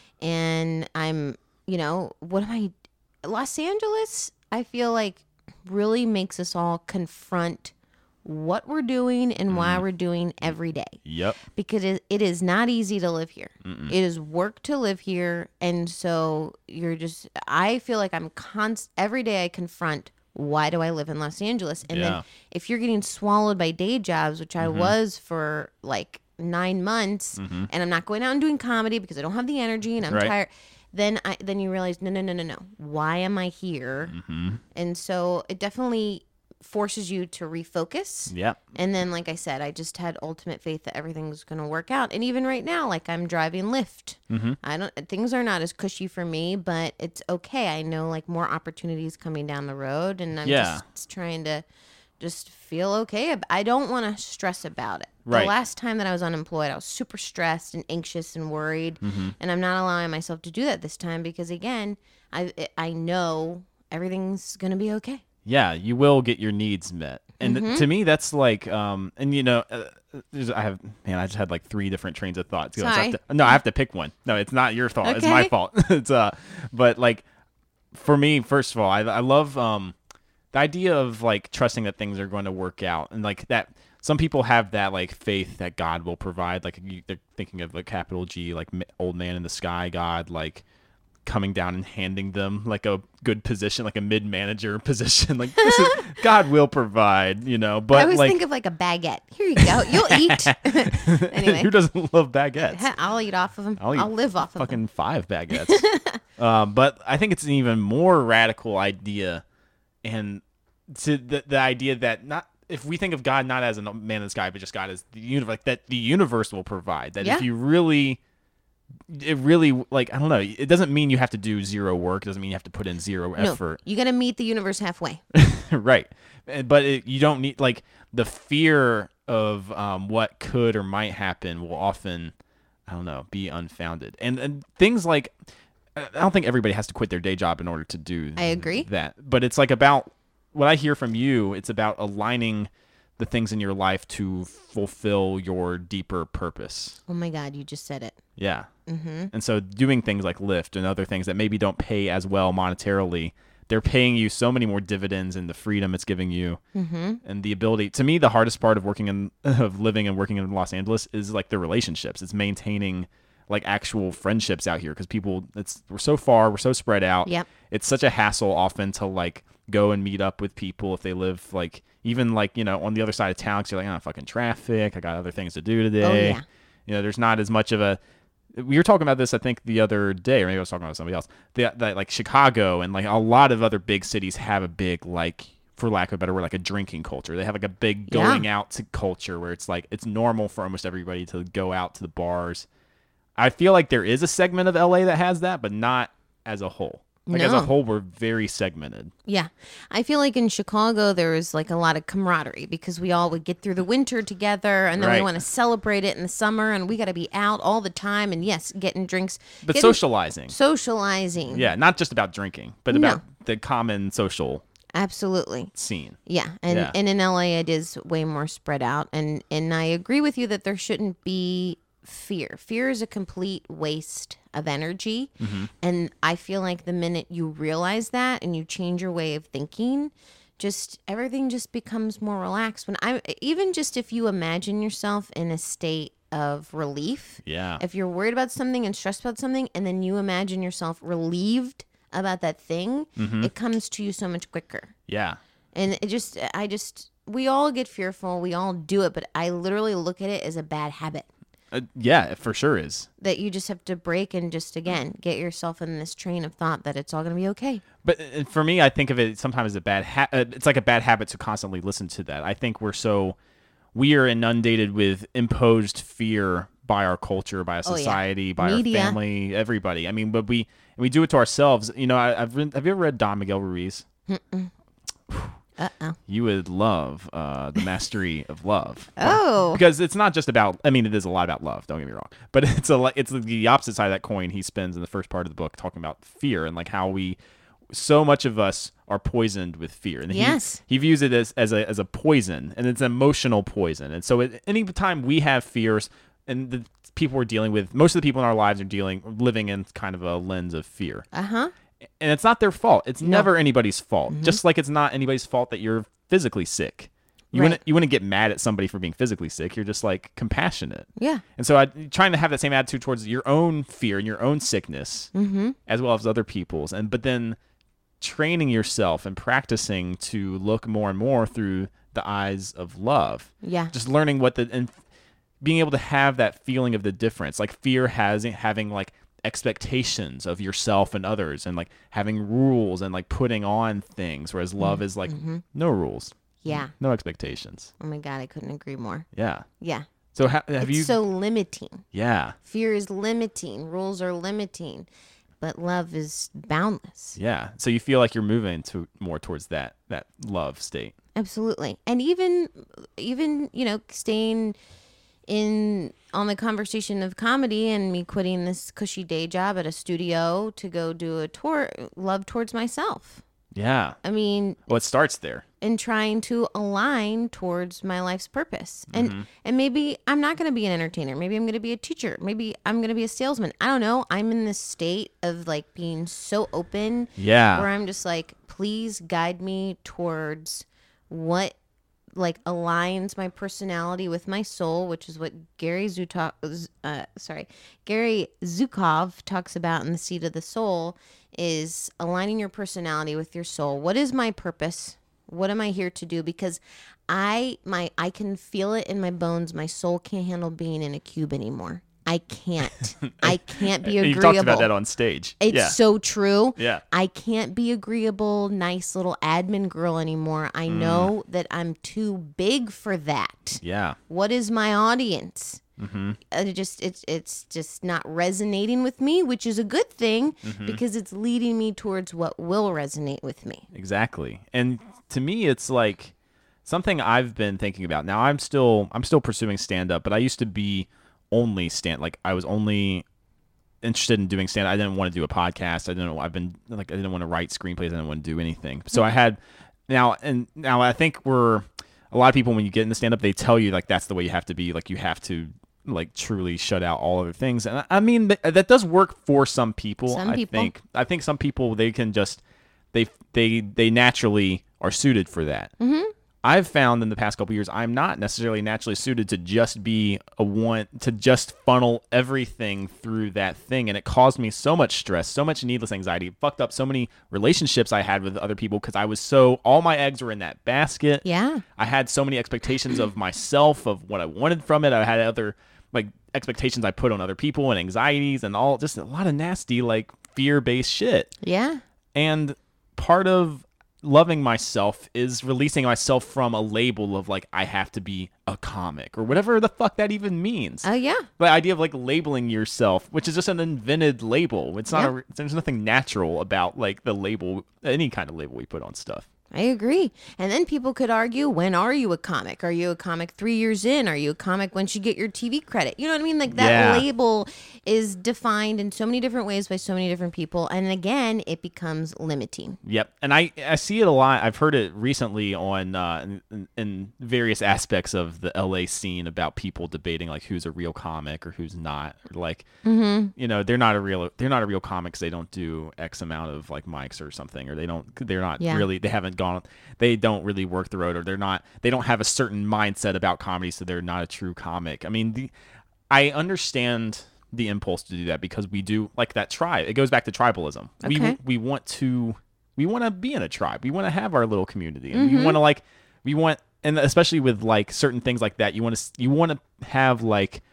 and I'm you know what am I? Los Angeles, I feel like really makes us all confront what we're doing and why we're doing every day. Yep. Because it, it is not easy to live here. It is work to live here, and so you're just. I feel like I'm const every day. I confront why do I live in Los Angeles, and Yeah. then if you're getting swallowed by day jobs, which I was for like nine months, and I'm not going out and doing comedy because I don't have the energy and I'm Right. tired. Then I then you realize no no no no no. Why am I here? And so it definitely forces you to refocus. Yep. And then, like I said, I just had ultimate faith that everything was going to work out. And even right now, like I'm driving Lyft. Mm-hmm. I don't. Things are not as cushy for me, but it's okay. I know like more opportunities coming down the road, and I'm Yeah. just trying to just feel okay. I don't want to stress about it. Right. The last time that I was unemployed, I was super stressed and anxious and worried, Mm-hmm. and I'm not allowing myself to do that this time because again, I I know everything's going to be okay. Yeah, you will get your needs met. And Mm-hmm. to me, that's like, um, and you know, uh, there's, I have, man, I just had like three different trains of thought. So I have Sorry. to- no, I have to pick one. No, it's not your fault. It's my Okay. fault. It's uh, but like, for me, first of all, I, I love um, the idea of like trusting that things are going to work out, and like that. Some people have that like faith that God will provide. Like you, they're thinking of like capital G, like m- old man in the sky, God, like coming down and handing them like a good position, like a mid manager position. Like this is, God will provide, you know. But I always like, think of like a baguette. Here you go. You'll eat. Anyway, who doesn't love baguettes? I'll eat off of them. I'll I'll, eat live off of them. Fucking five baguettes. um, but I think it's an even more radical idea, and to the the idea that not if we think of God not as a man in the sky, but just God as the universe, like that the universe will provide. That Yeah. if you really, it really like I don't know, it doesn't mean you have to do zero work. It doesn't mean you have to put in zero No, effort. you got to meet the universe halfway. Right. And- But it, you don't need like the fear of um, what could or might happen will often, I don't know, be unfounded. And, and things like, I don't think everybody has to quit their day job in order to do I agree. that. But it's like about what I hear from you, it's about aligning the things in your life to fulfill your deeper purpose. Oh my God, you just said it. Yeah. Mm-hmm. And so doing things like Lyft and other things that maybe don't pay as well monetarily, they're paying you so many more dividends in the freedom it's giving you Mm-hmm. and the ability. To me, the hardest part of working in, of living and working in Los Angeles is like the relationships. It's maintaining like actual friendships out here because people, it's we're so far, we're so spread out. Yep. It's such a hassle often to like go and meet up with people if they live like even like, you know, on the other side of town. 'Cause you're like, oh, fucking traffic. I got other things to do today. Oh, yeah. You know, there's not as much of a. We were talking about this, I think, the other day, or maybe I was talking about somebody else. That, that like Chicago and like a lot of other big cities have a big, like, for lack of a better word, like a drinking culture. They have like a big going Yeah. out to culture where it's like it's normal for almost everybody to go out to the bars. I feel like there is a segment of L A that has that, but not as a whole. Like as a No. whole, we're very segmented. Yeah. I feel like in Chicago, there was like a lot of camaraderie because we all would get through the winter together and then Right. we want to celebrate it in the summer and we got to be out all the time. And yes, getting drinks, But getting- socializing. socializing. Yeah, not just about drinking, but No. about the common social Absolutely. scene. Yeah. And, Yeah. and in L A, it is way more spread out. And, and I agree with you that there shouldn't be fear. Fear is a complete waste of energy. Mm-hmm. And I feel like the minute you realize that and you change your way of thinking, just everything just becomes more relaxed. When I even just if you imagine yourself in a state of relief, Yeah. if you're worried about something and stressed about something, and then you imagine yourself relieved about that thing, Mm-hmm. it comes to you so much quicker. Yeah. And it just, I just, we all get fearful. We all do it, but I literally look at it as a bad habit Uh, yeah, it for sure is. that you just have to break and just, again, get yourself in this train of thought that it's all going to be okay. But uh, for me, I think of it sometimes as a bad ha- uh, it's like a bad habit to constantly listen to that. I think we're so we are inundated with imposed fear by our culture, by our Oh, yeah. society, by Media. our family, everybody. I mean, but we we do it to ourselves. You know, I, I've read, have you ever read Don Miguel Ruiz? Uh-oh. You would love uh, The Mastery of Love. Oh. Because it's not just about, I mean, it is a lot about love, don't get me wrong. But it's a li- it's the opposite side of that coin he spends in the first part of the book talking about fear and like how we, so much of us are poisoned with fear. And he- Yes. he, views it as, as, a, as a poison, and it's an emotional poison. And so at any time we have fears, and the people we're dealing with, most of the people in our lives are dealing, living in kind of a lens of fear. Uh-huh. And it's not their fault. It's never anybody's fault. Mm-hmm. Just like it's not anybody's fault that you're physically sick. You Right. wouldn't you wouldn't get mad at somebody for being physically sick. You're just like compassionate. Yeah. And so I trying to have that same attitude towards your own fear and your own sickness, Mm-hmm. as well as other people's. And but then training yourself and practicing to look more and more through the eyes of love. Yeah. Just learning what the and being able to have that feeling of the difference. Like fear has having like expectations of yourself and others, and like having rules and like putting on things, whereas love is like no rules, Yeah. no expectations. Oh my God, I couldn't agree more. Yeah. Yeah. So ha- have It's you? so limiting. yeah. Fear is limiting. Rules are limiting. But love is boundless. Yeah. So you feel like you're moving to more towards that that love state. Absolutely. And even even, you know, staying in on the conversation of comedy and me quitting this cushy day job at a studio to go do a tour, love towards myself. Yeah. I mean, Well, it starts there. and trying to align towards my life's purpose. And Mm-hmm. and maybe I'm not going to be an entertainer. Maybe I'm going to be a teacher. Maybe I'm going to be a salesman. I don't know. I'm in this state of like being so open Yeah. where I'm just like, please guide me towards what like aligns my personality with my soul, which is what Gary Zukov, uh, sorry, Gary Zukov talks about in The Seed of the Soul, is aligning your personality with your soul. What is my purpose? What am I here to do? Because I my I can feel it in my bones. My soul can't handle being in a cube anymore. I can't. I can't be You've agreeable. talked about that on stage. It's yeah. so true. Yeah. I can't be agreeable, nice little admin girl anymore. I Mm. know that I'm too big for that. Yeah. What is my audience? Mm-hmm. It just it's it's just not resonating with me, which is a good thing Mm-hmm. because it's leading me towards what will resonate with me. Exactly. And to me, it's like something I've been thinking about. Now I'm still I'm still pursuing stand up, but I used to be only stand like I was only interested in doing stand. I didn't want to do a podcast. I didn't. I've been like I didn't want to write screenplays. I didn't want to do anything. So I had now and now I think we're a lot of people when you get into stand up, they tell you like that's the way you have to be. Like you have to like truly shut out all other things. And I, I mean th- that does work for some people. Some I people. think I think some people they can just they they they naturally are suited for that. Mm-hmm. I've found in the past couple years, I'm not necessarily naturally suited to just be a one, to just funnel everything through that thing. And it caused me so much stress, so much needless anxiety. It fucked up so many relationships I had with other people because I was so, all my eggs were in that basket. Yeah. I had so many expectations of myself, of what I wanted from it. I had other like expectations I put on other people and anxieties and all, just a lot of nasty, like fear-based shit. Yeah. And part of loving myself is releasing myself from a label of like I have to be a comic or whatever the fuck that even means. Oh yeah. The idea of like labeling yourself, which is just an invented label. It's not. Yeah. A, there's nothing natural about like the label, any kind of label we put on stuff. I agree. And then people could argue, when are you a comic? Are you a comic three years in? Are you a comic once you get your T V credit? You know what I mean? Like that Yeah. label is defined in so many different ways by so many different people. And again, it becomes limiting. Yep, and I, I see it a lot. I've heard it recently on uh, in, in various aspects of the L A scene about people debating like who's a real comic or who's not. Like, Mm-hmm. you know, they're not a real they're not a real comic 'cause they don't do X amount of like mics or something, or they don't they're not Yeah. really they haven't gone they don't really work the road, or they're not they don't have a certain mindset about comedy, so they're not a true comic. I mean, the, I understand the impulse to do that because we do like that tribe. It goes back to tribalism. We Okay. we want to we want to be in a tribe. We want to have our little community, and Mm-hmm. we want to like we want and especially with like certain things like that, you want to you want to have like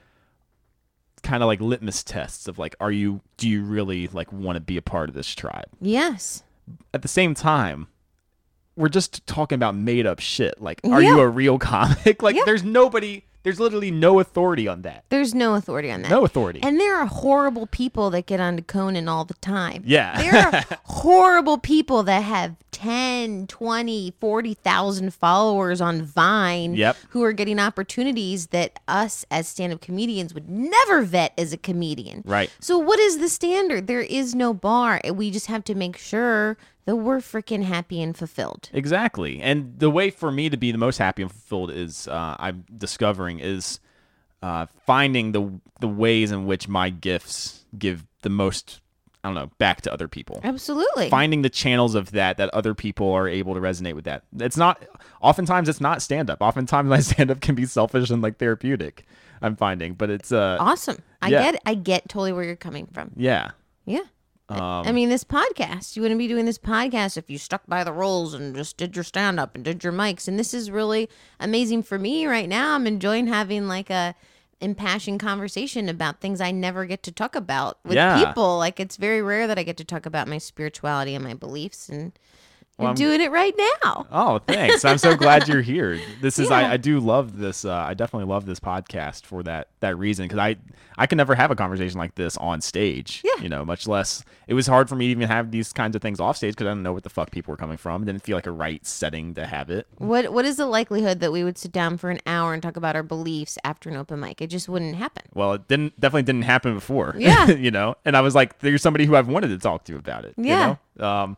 kind of like litmus tests of like, are you do you really like want to be a part of this tribe? Yes. At the same time, we're just talking about made up shit. Like, are Yeah. you a real comic? Like, Yeah. there's nobody, there's literally no authority on that. There's no authority on that. No authority. And there are horrible people that get onto Conan all the time. Yeah. There are horrible people that have ten, twenty, forty thousand followers on Vine Yep. who are getting opportunities that us as stand-up comedians would never vet as a comedian. Right. So what is the standard? There is no bar. We just have to make sure that we're freaking happy and fulfilled. Exactly. And the way for me to be the most happy and fulfilled is uh, I'm discovering is uh, finding the the ways in which my gifts give the most, I don't know, back to other people. Absolutely. Finding the channels of that that other people are able to resonate with that. It's not oftentimes it's not stand up. Oftentimes my stand up can be selfish and like therapeutic. I'm finding, but it's uh Awesome. I Yeah. get it. I get totally where you're coming from. yeah. Yeah. Um, I mean, this podcast, you wouldn't be doing this podcast if you stuck by the rules and just did your stand up and did your mics. And this is really amazing for me right now. I'm enjoying having like a impassioned conversation about things I never get to talk about with Yeah. people. Like, it's very rare that I get to talk about my spirituality and my beliefs, and Well, you're I'm- doing it right now. Oh, thanks. I'm so glad you're here. This is Yeah. I, I do love this. Uh, I definitely love this podcast for that that reason because I I can never have a conversation like this on stage. Yeah. You know, much less it was hard for me to even have these kinds of things off stage because I didn't know what the fuck people were coming from. It didn't feel like a right setting to have it. What What is the likelihood that we would sit down for an hour and talk about our beliefs after an open mic? It just wouldn't happen. Well, it didn't definitely didn't happen before. Yeah. you know, and I was like, there's somebody who I've wanted to talk to about it. Yeah. You know? Um,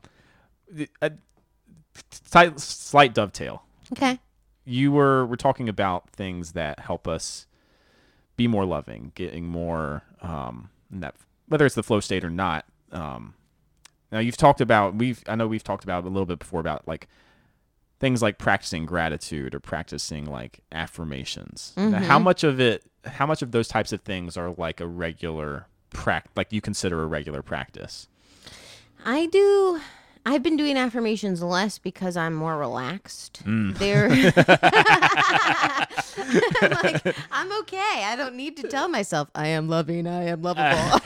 a slight, slight dovetail. Okay. You were we're talking about things that help us be more loving, getting more um in that whether it's the flow state or not. Um, now you've talked about we've I know we've talked about a little bit before about like things like practicing gratitude or practicing like affirmations. Now, how much of it how much of those types of things are like a regular prac like you consider a regular practice? I do. I've been doing affirmations less because I'm more relaxed. Mm. They're I'm like, I'm okay. I don't need to tell myself I am loving, I am lovable.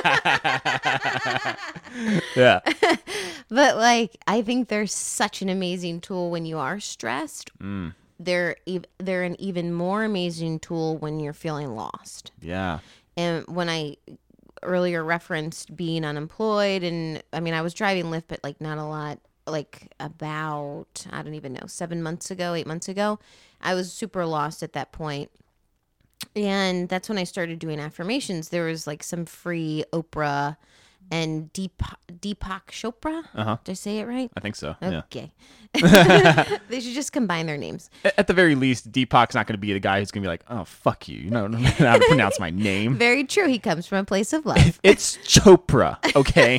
Yeah. But like, I think they're such an amazing tool when you are stressed. Mm. They're ev- they're an even more amazing tool when you're feeling lost. Yeah. And when I earlier referenced being unemployed, and I mean, I was driving Lyft, but like not a lot, like about, I don't even know, seven months ago, eight months ago, I was super lost at that point. And that's when I started doing affirmations. There was like some free Oprah and Deepak, Deepak Chopra. Uh-huh. Did I say it right? I think so. Yeah. Okay. They should just combine their names. At the very least, Deepak's not going to be the guy who's going to be like, oh, fuck you. You don't know how to pronounce my name. Very true. He comes from a place of love. It's Chopra, okay?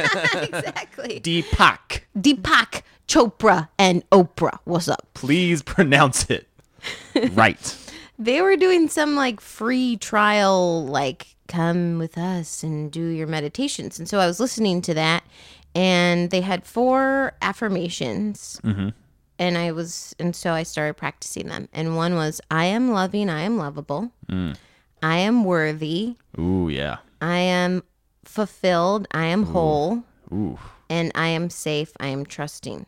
Exactly. Deepak. Deepak Chopra and Oprah. What's up? Please pronounce it right. They were doing some like free trial, like come with us and do your meditations. And so I was listening to that, and they had four affirmations. Mm-hmm. And I was, and so I started practicing them. And one was, I am loving, I am lovable. Mm. I am worthy. Ooh, yeah. I am fulfilled. I am whole. Ooh. And I am safe. I am trusting.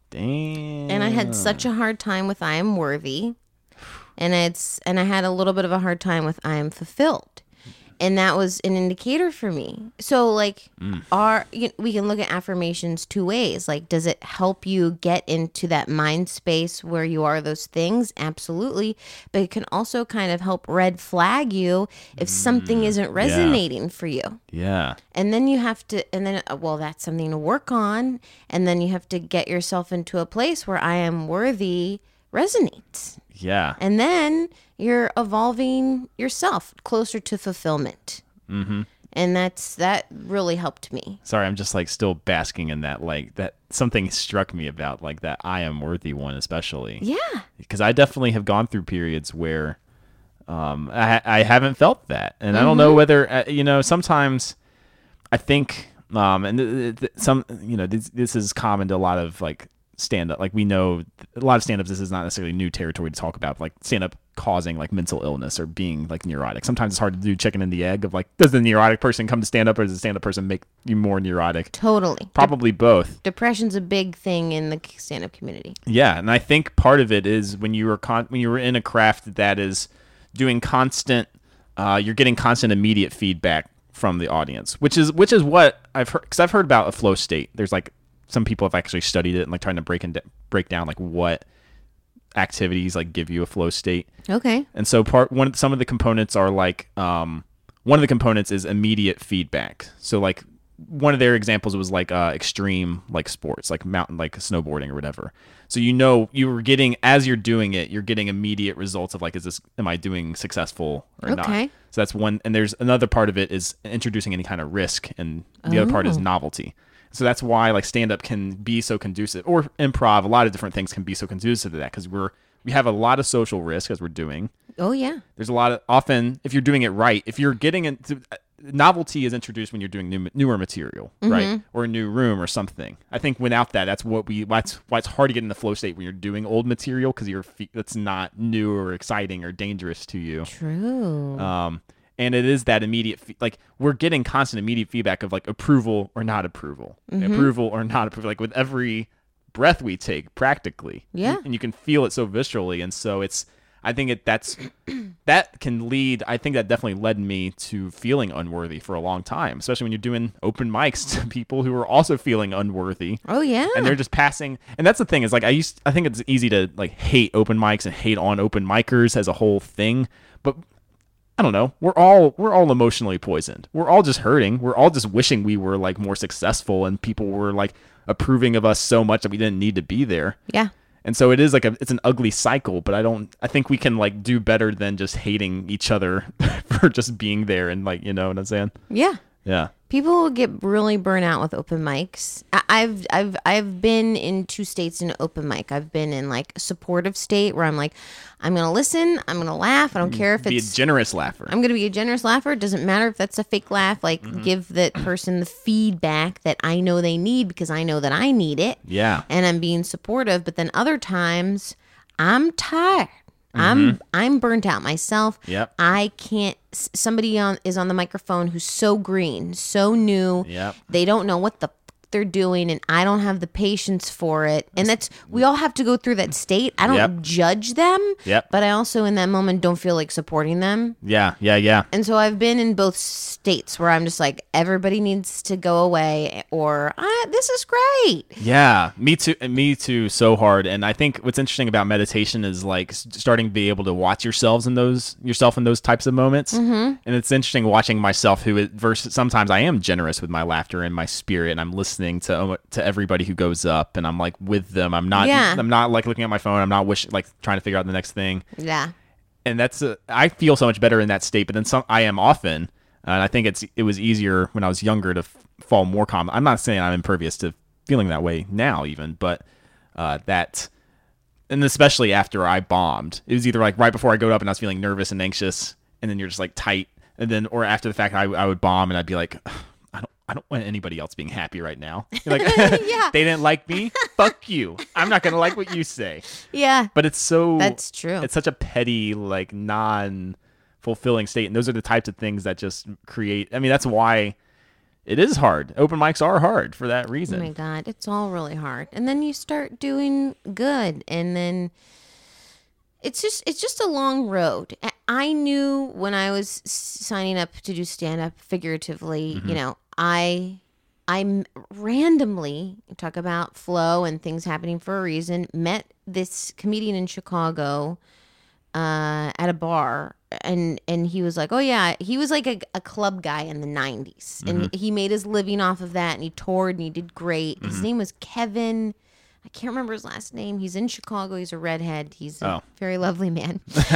Damn. And I had such a hard time with I am worthy. And it's and I had a little bit of a hard time with I am fulfilled. And that was an indicator for me. So like Mm. our you know, we can look at affirmations two ways. Like, does it help you get into that mind space where you are those things? Absolutely. But it can also kind of help red flag you if something isn't resonating for you. Yeah. And then you have to, and then, uh, well, that's something to work on. And then you have to get yourself into a place where I am worthy resonates. Yeah. And then you're evolving yourself closer to fulfillment. Mm-hmm. And that's, that really helped me. Sorry, I'm just like still basking in that, like that something struck me about like that I am worthy one, especially. Yeah. Because I definitely have gone through periods where um, I, I haven't felt that. And mm-hmm. I don't know whether, uh, you know, sometimes I think, um, and th- th- some, you know, this, this is common to a lot of like stand up. Like we know a lot of stand ups, this is not necessarily new territory to talk about, like stand up causing like mental illness or being like neurotic. Sometimes it's hard to do chicken and the egg of like, does the neurotic person come to stand up or does the stand up person make you more neurotic? Totally. Probably De- both. Depression's a big thing in the stand up community. Yeah. And I think part of it is when you were con- when you were in a craft that is doing constant, uh, you're getting constant immediate feedback from the audience, which is, which is what I've heard. Cause I've heard about a flow state. There's like, some people have actually studied it and like trying to break and break down like what activities like give you a flow state. Okay. And so part one, some of the components are like, um, one of the components is immediate feedback. So like one of their examples was like uh, extreme like sports, like mountain, like snowboarding or whatever. So you know you were getting, as you're doing it, you're getting immediate results of like, is this, am I doing successful or okay. not? So that's one. And there's another part of it is introducing any kind of risk, and the oh. other part is novelty. So that's why like stand up can be so conducive, or improv, a lot of different things can be so conducive to that, because we're we have a lot of social risk as we're doing. Oh yeah. There's a lot of, often if you're doing it right, if you're getting into novelty is introduced when you're doing new, newer material, mm-hmm. right? Or a new room or something. I think without that, that's what we that's why it's hard to get in the flow state when you're doing old material, because you're that's not new or exciting or dangerous to you. True. Um And it is that immediate, fe- like we're getting constant immediate feedback of like approval or not approval, mm-hmm. approval or not approval, like with every breath we take practically. Yeah. And you can feel it so viscerally. And so it's, I think it that's, that can lead, I think that definitely led me to feeling unworthy for a long time, especially when you're doing open mics to people who are also feeling unworthy. Oh yeah. And they're just passing. And that's the thing is like, I used, I think it's easy to like hate open mics and hate on open micers as a whole thing. But I don't know. We're all we're all emotionally poisoned. We're all just hurting. We're all just wishing we were like more successful and people were like approving of us so much that we didn't need to be there. Yeah. And so it is like a it's an ugly cycle, but I don't I think we can like do better than just hating each other for just being there, and like, you know what I'm saying? Yeah. Yeah. People get really burnt out with open mics. I- I've I've I've been in two states in open mic. I've been in like a supportive state where I'm like, I'm gonna listen, I'm gonna laugh. I don't care if be it's a generous laugher. I'm gonna be a generous laugher. It doesn't matter if that's a fake laugh. Like mm-hmm. give that person the feedback that I know they need, because I know that I need it. Yeah. And I'm being supportive. But then other times I'm tired. Mm-hmm. I'm I'm burnt out myself. Yep. I can't. Somebody on is on the microphone who's so green, so new. Yep. They don't know what the they're doing and I don't have the patience for it. And that's, we all have to go through that state. I don't Yep. judge them, Yep. but I also in that moment don't feel like supporting them. Yeah, yeah, yeah. And so I've been in both states where I'm just like, everybody needs to go away, or ah, this is great. Yeah, me too. Me too. So hard. And I think what's interesting about meditation is like s- starting to be able to watch yourselves in those yourself in those types of moments. Mm-hmm. And it's interesting watching myself, who it, versus sometimes I am generous with my laughter and my spirit, and I'm listening to to everybody who goes up, and I'm like with them. I'm not. Yeah. I'm not like looking at my phone. I'm not wish like trying to figure out the next thing. Yeah. And that's a, I feel so much better in that state. But then some I am often, and I think it's it was easier when I was younger to f- fall more calm. I'm not saying I'm impervious to feeling that way now even, but uh, that, and especially after I bombed, it was either like right before I go up and I was feeling nervous and anxious, and then you're just like tight, and then or after the fact I, I would bomb and I'd be like, I don't I don't want anybody else being happy right now. You're like, Yeah. they didn't like me, fuck you. I'm not gonna like what you say. Yeah. But it's so That's true. It's such a petty, like non fulfilling state, and those are the types of things that just create. I mean, that's why. It is hard. Open mics are hard for that Oh reason. my God, it's all really hard. And then you start doing good, and then it's just it's just a long road. A- I knew when I was s- signing up to do stand up figuratively, Mm-hmm. you know, I I m- randomly talk about flow and things happening for a reason. Met this comedian in Chicago uh, at a bar, and and he was like, oh yeah, he was like a, a club guy in the nineties, and Mm-hmm. he made his living off of that, and he toured and he did great. His name was Kevin. I can't remember his last name. He's in Chicago. He's a redhead. He's a Oh. very lovely man.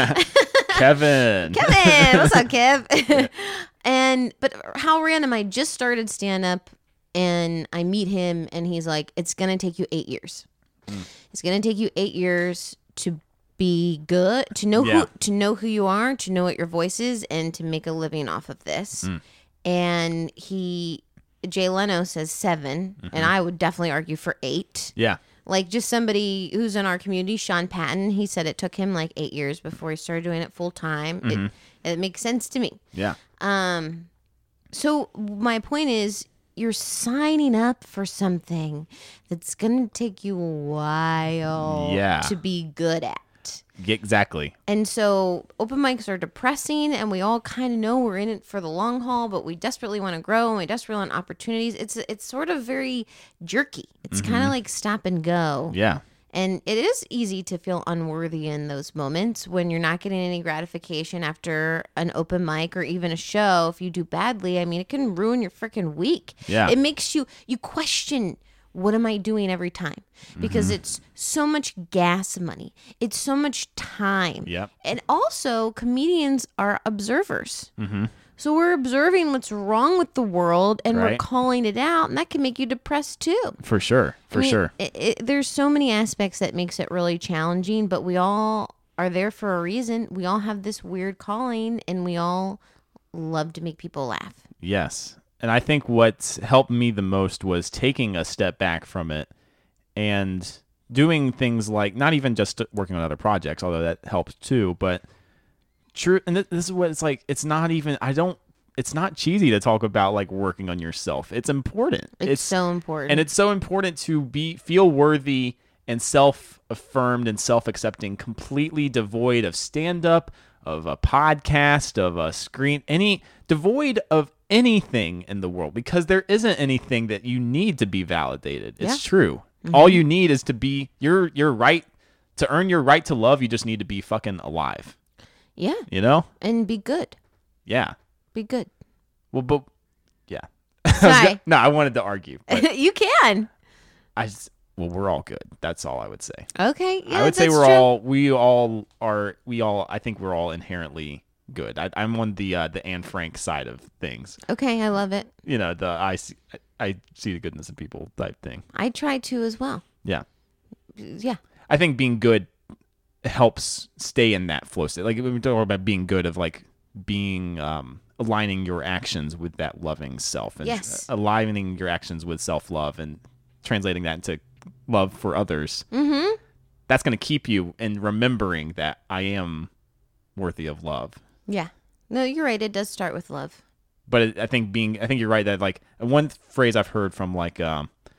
Kevin. Kevin, what's up, Kev? And but how random! I just started stand up, and I meet him, and he's like, "It's gonna take you eight years. It's gonna take you eight years to be good, to know Yeah. who to know who you are, to know what your voice is, and to make a living off of this." Mm. And he, Jay Leno says seven, Mm-hmm. and I would definitely argue for eight. Yeah. Like just somebody who's in our community, Sean Patton, he said it took him like eight years before he started doing it full time. Mm-hmm. It, it makes sense to me. Yeah. Um, so my point is, you're signing up for something that's gonna take you a while Yeah. to be good at. Yeah, exactly. And so open mics are depressing, and we all kind of know we're in it for the long haul, but we desperately want to grow and we desperately want opportunities. It's it's sort of very jerky. It's kind of like stop and go. Yeah. And it is easy to feel unworthy in those moments when you're not getting any gratification after an open mic or even a show. If you do badly, I mean, it can ruin your freaking week. Yeah. It makes you, you question, what am I doing every time? Because it's so much gas money. It's so much time. Yep. And also, comedians are observers. So we're observing what's wrong with the world, and we're Right. calling it out, and that can make you depressed too. For sure. For I mean, sure. It, it, there's so many aspects that makes it really challenging, but we all are there for a reason. We all have this weird calling, and we all love to make people laugh. Yes. And I think what helped me the most was taking a step back from it and doing things like not even just working on other projects, although that helps too, but true. And th- this is what it's like. It's not even, I don't, it's not cheesy to talk about like working on yourself. It's important. It's, so important. And it's so important to be feel worthy and self-affirmed and self-accepting, completely devoid of stand-up, of a podcast, of a screen, any devoid of anything in the world, because there isn't anything that you need to be validated. It's Yeah. true. All you need is to be your your right to earn your right to love. You just need to be fucking alive. yeah, You know? and be good. Yeah. Be good. Well, but yeah. Sorry. No, I wanted to argue. But You can. I just, well, we're all good. That's all I would say. Okay. Yeah, I would say that's we're true. all we all are we all I think we're all inherently good. I, I'm on the uh, the Anne Frank side of things. Okay, I love it. You know, the I see I see the goodness in people type thing. I try to as well. Yeah, Yeah. I think being good helps stay in that flow state. Like when we talk about being good, of like being um, aligning your actions with that loving self, and Yes. aligning your actions with self love, and translating that into love for others. Mm-hmm. That's going to keep you in remembering that I am worthy of love. Yeah. No, you're right. It does start with love. But it, I think being, I think you're right that like one phrase I've heard from like um,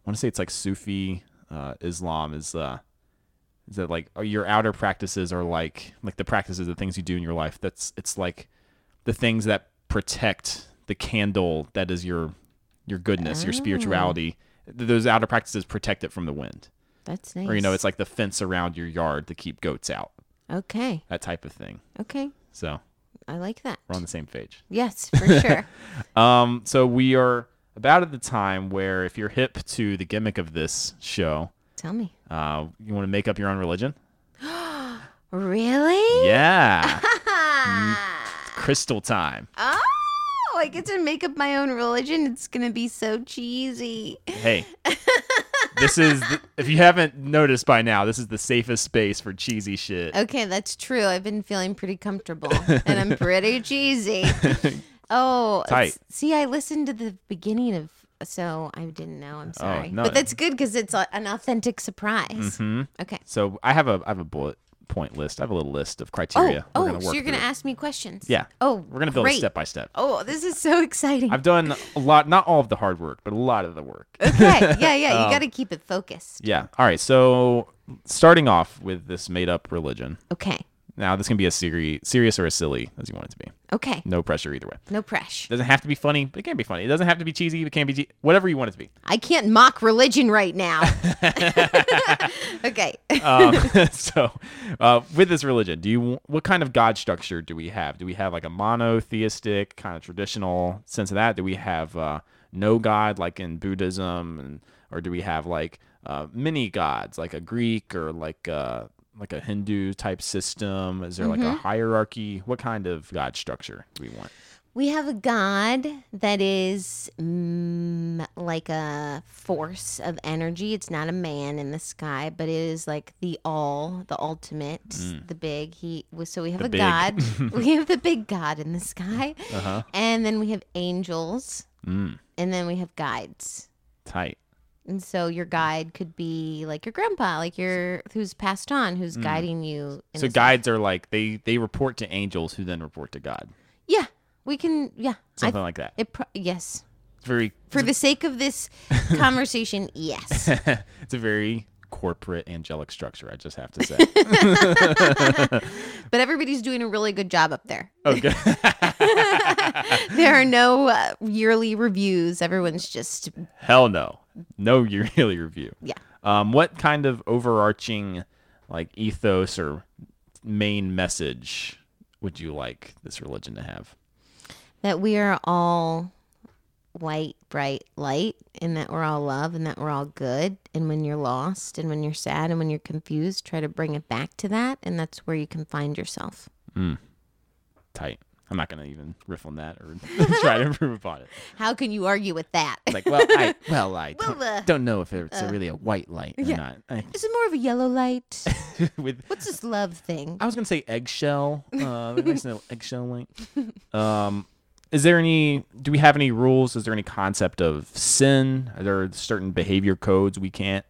want to say it's like Sufi uh, Islam is uh, is that like are your outer practices are like like the practices, the things you do in your life. That's it's like the things that protect the candle that is your your goodness, your spirituality. Those outer practices protect it from the wind. That's nice. Or you know, it's like the fence around your yard to keep goats out. Okay. That type of thing. Okay. So I like that. we're on the same page. Yes, for sure. Um, so we are about at the time where if you're hip to the gimmick of this show, Tell me. uh, you want to make up your own religion? Really? Yeah. Mm, crystal time. Oh, I get to make up my own religion. It's going to be so cheesy. Hey, this is, the, if you haven't noticed by now, this is the safest space for cheesy shit. Okay, that's true. I've been feeling pretty comfortable and I'm pretty cheesy. Oh, Tight. it's- see, I listened to the beginning of, so I didn't know. I'm sorry. no. But that's good because it's a, an authentic surprise. Hmm. Okay. So I have a I have a bullet point list. I have a little list of Oh, criteria. oh, we're gonna so work you're going to through. ask me questions? Yeah. Oh, We're gonna build great. it step by step. Oh, this is so exciting. I've done a lot, not all of the hard work, but a lot of the work. Okay. Yeah, yeah. You Um, got to keep it focused. Yeah. All right. So starting off with this made up religion. Okay. Now this can be a seri- serious or a silly as you want it to be. Okay. No pressure either way. No pressure. It doesn't have to be funny, but it can be funny. It doesn't have to be cheesy, but it can be che- whatever you want it to be. I can't mock religion right now. Okay. Um, so, uh, with this religion, do you what kind of God structure do we have? Do we have like a monotheistic kind of traditional sense of that? Do we have uh, no God like in Buddhism, and or do we have like uh, many gods like a Greek or like uh, like a Hindu type system? Is there like a hierarchy? What kind of God structure do we want? We have a God that is mm, like a force of energy. It's not a man in the sky, but it is like the all, the ultimate, the big. He so we have The a big. God. We have the big God in the sky, Uh-huh. and then we have angels, Mm, and then we have guides. tight. And so your guide could be like your grandpa, like your who's passed on, who's guiding you. In So this life. guides are like they they report to angels who then report to God. Yeah, we can. Yeah, I- Something like that. it. Pro- yes, It's very for the sake of this conversation, yes. it's a very corporate angelic structure, I just have to say. But everybody's doing a really good job up there. Okay. There are no uh, yearly reviews. Everyone's just Hell no. No yearly review. yeah. Um, what kind of overarching like ethos or main message would you like this religion to have? That we are all white, bright light, and that we're all love, and that we're all good. And when you're lost, and when you're sad, and when you're confused, try to bring it back to that, and that's where you can find yourself. Tight. I'm not gonna even riff on that or try to improve upon it. How can you argue with that? Like, well, I well, I don't, Well, uh, don't know if it's a really a white light or yeah. not. I, Is it more of a yellow light? with What's this love thing? I was gonna say eggshell. Uh, nice little eggshell light. Um, is there any? Do we have any rules? Is there any concept of sin? Are there certain behavior codes we can't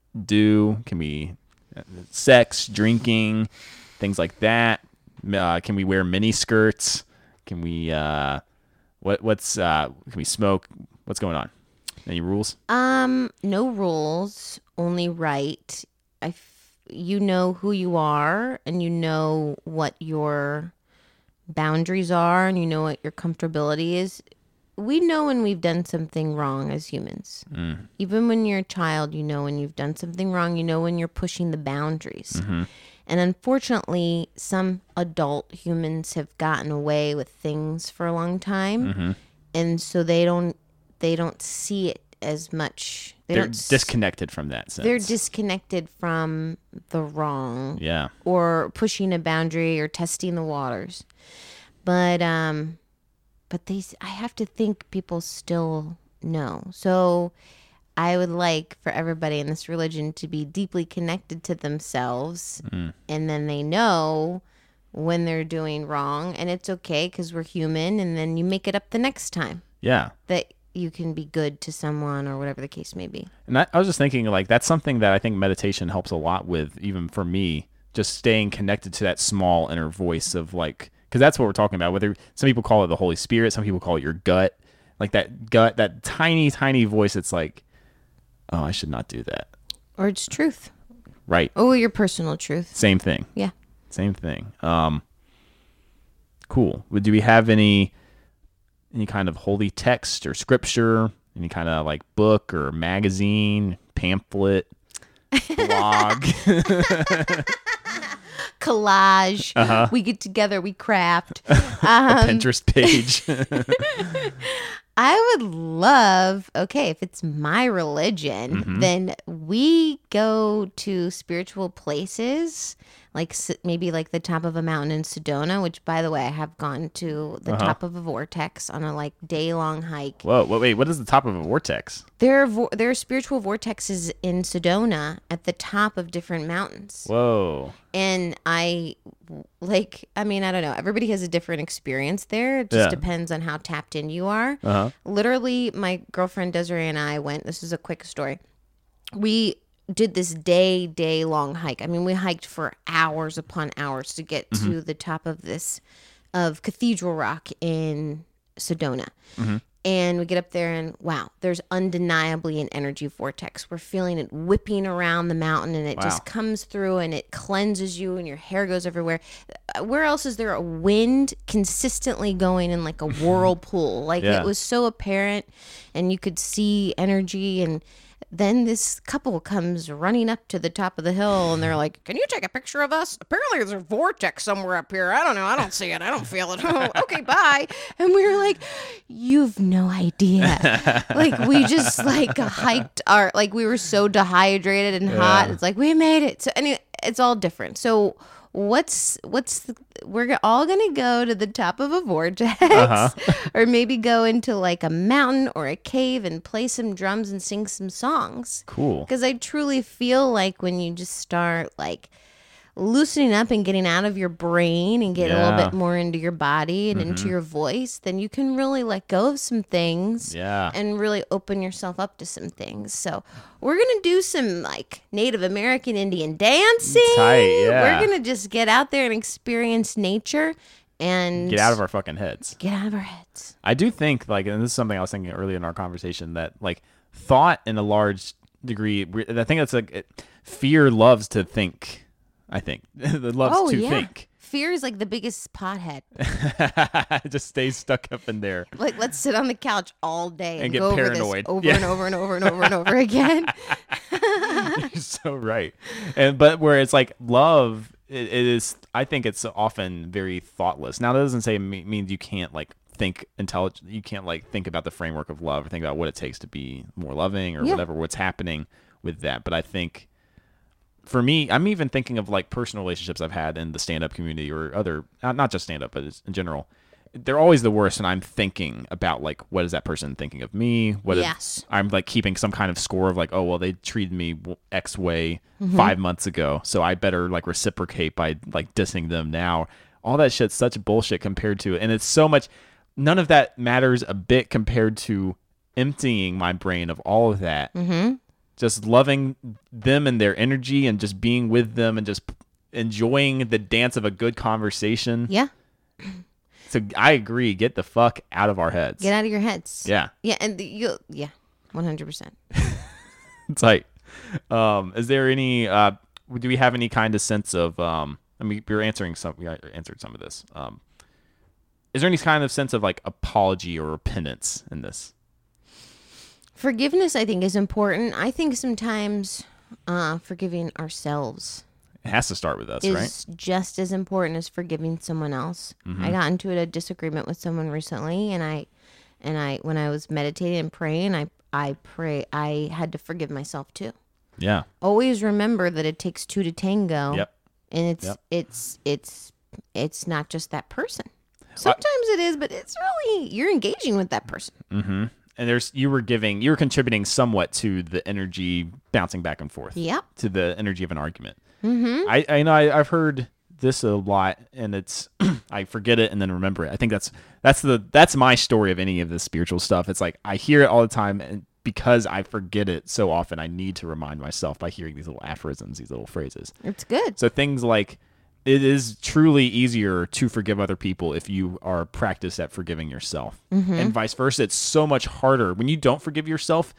do? Can we uh, sex, drinking, things like that? Uh, can we wear mini skirts? Can we? Uh, what what's? Uh, can we smoke? What's going on? Any rules? Um, no rules, only right. I, f- you know who you are, and you know what your boundaries are, and you know what your comfortability is. We know when we've done something wrong as humans. Even when you're a child, you know when you've done something wrong. You know when you're pushing the boundaries. And unfortunately, some adult humans have gotten away with things for a long time, and so they don't they don't see it as much. They They're don't s- disconnected from that sense. They're disconnected from the wrong Yeah. or pushing a boundary or testing the waters. But um, but they, I have to think people still know. So I would like for everybody in this religion to be deeply connected to themselves, and then they know when they're doing wrong, and it's okay because we're human, and then you make it up the next time Yeah. that you can be good to someone or whatever the case may be. And I, I was just thinking, like, that's something that I think meditation helps a lot with, even for me, just staying connected to that small inner voice of, like, because that's what we're talking about. Whether some people call it the Holy Spirit, some people call it your gut, like that gut, that tiny, tiny voice. It's like, oh, I should not do that. Or it's truth. Right. Oh, your personal truth. Same thing. Yeah. Same thing. Um, cool. But do we have any any kind of holy text or scripture, any kind of like book or magazine, pamphlet, blog? Collage. Uh-huh. We get together, we craft. A Um, Pinterest page? I would love, okay, if it's my religion, Mm-hmm. then we go to spiritual places, like s- maybe like the top of a mountain in Sedona, which, by the way, I have gone to the Uh-huh. top of a vortex on a like day long hike. Whoa, wait, wait, what is the top of a vortex? There are, vo- there are spiritual vortexes in Sedona at the top of different mountains. Whoa. And I like, I mean, I don't know. Everybody has a different experience there. It just Yeah. depends on how tapped in you are. Uh-huh. Literally, my girlfriend Desiree and I went. This is a quick story. We did this day, day long hike. I mean, we hiked for hours upon hours to get Mm-hmm. to the top of this, of Cathedral Rock in Sedona. And we get up there and wow, there's undeniably an energy vortex. We're feeling it whipping around the mountain and it Wow. just comes through and it cleanses you and your hair goes everywhere. Uh, Where else is there a wind consistently going in like a whirlpool? Like Yeah. it was so apparent and you could see energy. And then this couple comes running up to the top of the hill and they're like, "Can you take a picture of us? Apparently there's a vortex somewhere up here. I don't know. I don't see it. I don't feel it. Oh, okay, bye." And we were like, "You've no idea." Like we just like hiked our, like we were so dehydrated and hot. Yeah. It's like we made it. So anyway, it's all different. So what's what's the, we're all gonna go to the top of a vortex Uh-huh. or maybe go into like a mountain or a cave and play some drums and sing some songs. Cool. Because I truly feel like when you just start like loosening up and getting out of your brain and get a little Yeah. bit more into your body and into your voice, then you can really let go of some things Yeah. and really open yourself up to some things. So we're gonna do some like Native American Indian dancing. Tight, yeah. We're gonna just get out there and experience nature and Get out of our fucking heads. get out of our heads. I do think, like, and this is something I was thinking earlier in our conversation, that like thought in a large degree, we- I think that's like it, fear loves to think. I think it loves Oh to yeah. think. Fear is like the biggest pothead. It just stays stuck up in there. Like, let's sit on the couch all day and, And get go over paranoid. this over Yeah. and over and over and over and over again. You're so right. And but where it's like love, it, it is. I think it's often very thoughtless. Now that doesn't say me- means you can't like think intelligent. You can't like think about the framework of love or think about what it takes to be more loving or Yeah. whatever. What's happening with that? But I think. For me, I'm even thinking of like personal relationships I've had in the stand-up community or other, not not just stand-up, but just in general. They're always the worst, and I'm thinking about like, what is that person thinking of me? What if Yes. I'm like keeping some kind of score of like, oh well, they treated me w- X way five months ago, so I better like reciprocate by like dissing them now. All that shit's such bullshit compared to, and it's so much. None of that matters a bit compared to emptying my brain of all of that. Mm-hmm. Just loving them and their energy and just being with them and just enjoying the dance of a good conversation. Yeah. So I agree. Get the fuck out of our heads. Get out of your heads. Yeah. Yeah. And the, you, yeah, one hundred percent. Tight. Um, is there any, uh, do we have any kind of sense of, um, I mean, we're answering some, we answered some of this. Um, is there any kind of sense of like apology or repentance in this? Forgiveness, I think, is important. I think sometimes uh, forgiving ourselves It has to start with us, is right? just as important as forgiving someone else. Mm-hmm. I got into a disagreement with someone recently, and I, and I, when I was meditating and praying, I, I pray, I had to forgive myself too. Yeah. Always remember that it takes two to tango. Yep. And it's Yep. it's it's it's not just that person. Sometimes it is, but it's really you're engaging with that person. Mm-hmm. And there's, you were giving, you were contributing somewhat to the energy bouncing back and forth. Yep. To the energy of an argument. Mm-hmm. I, I know I, I've heard this a lot, and it's I forget it and then remember it. I think that's that's the that's my story of any of this spiritual stuff. It's like I hear it all the time, and because I forget it so often, I need to remind myself by hearing these little aphorisms, these little phrases. It's good. So things like, it is truly easier to forgive other people if you are practiced at forgiving yourself, Mm-hmm. and vice versa. It's so much harder when you don't forgive yourself.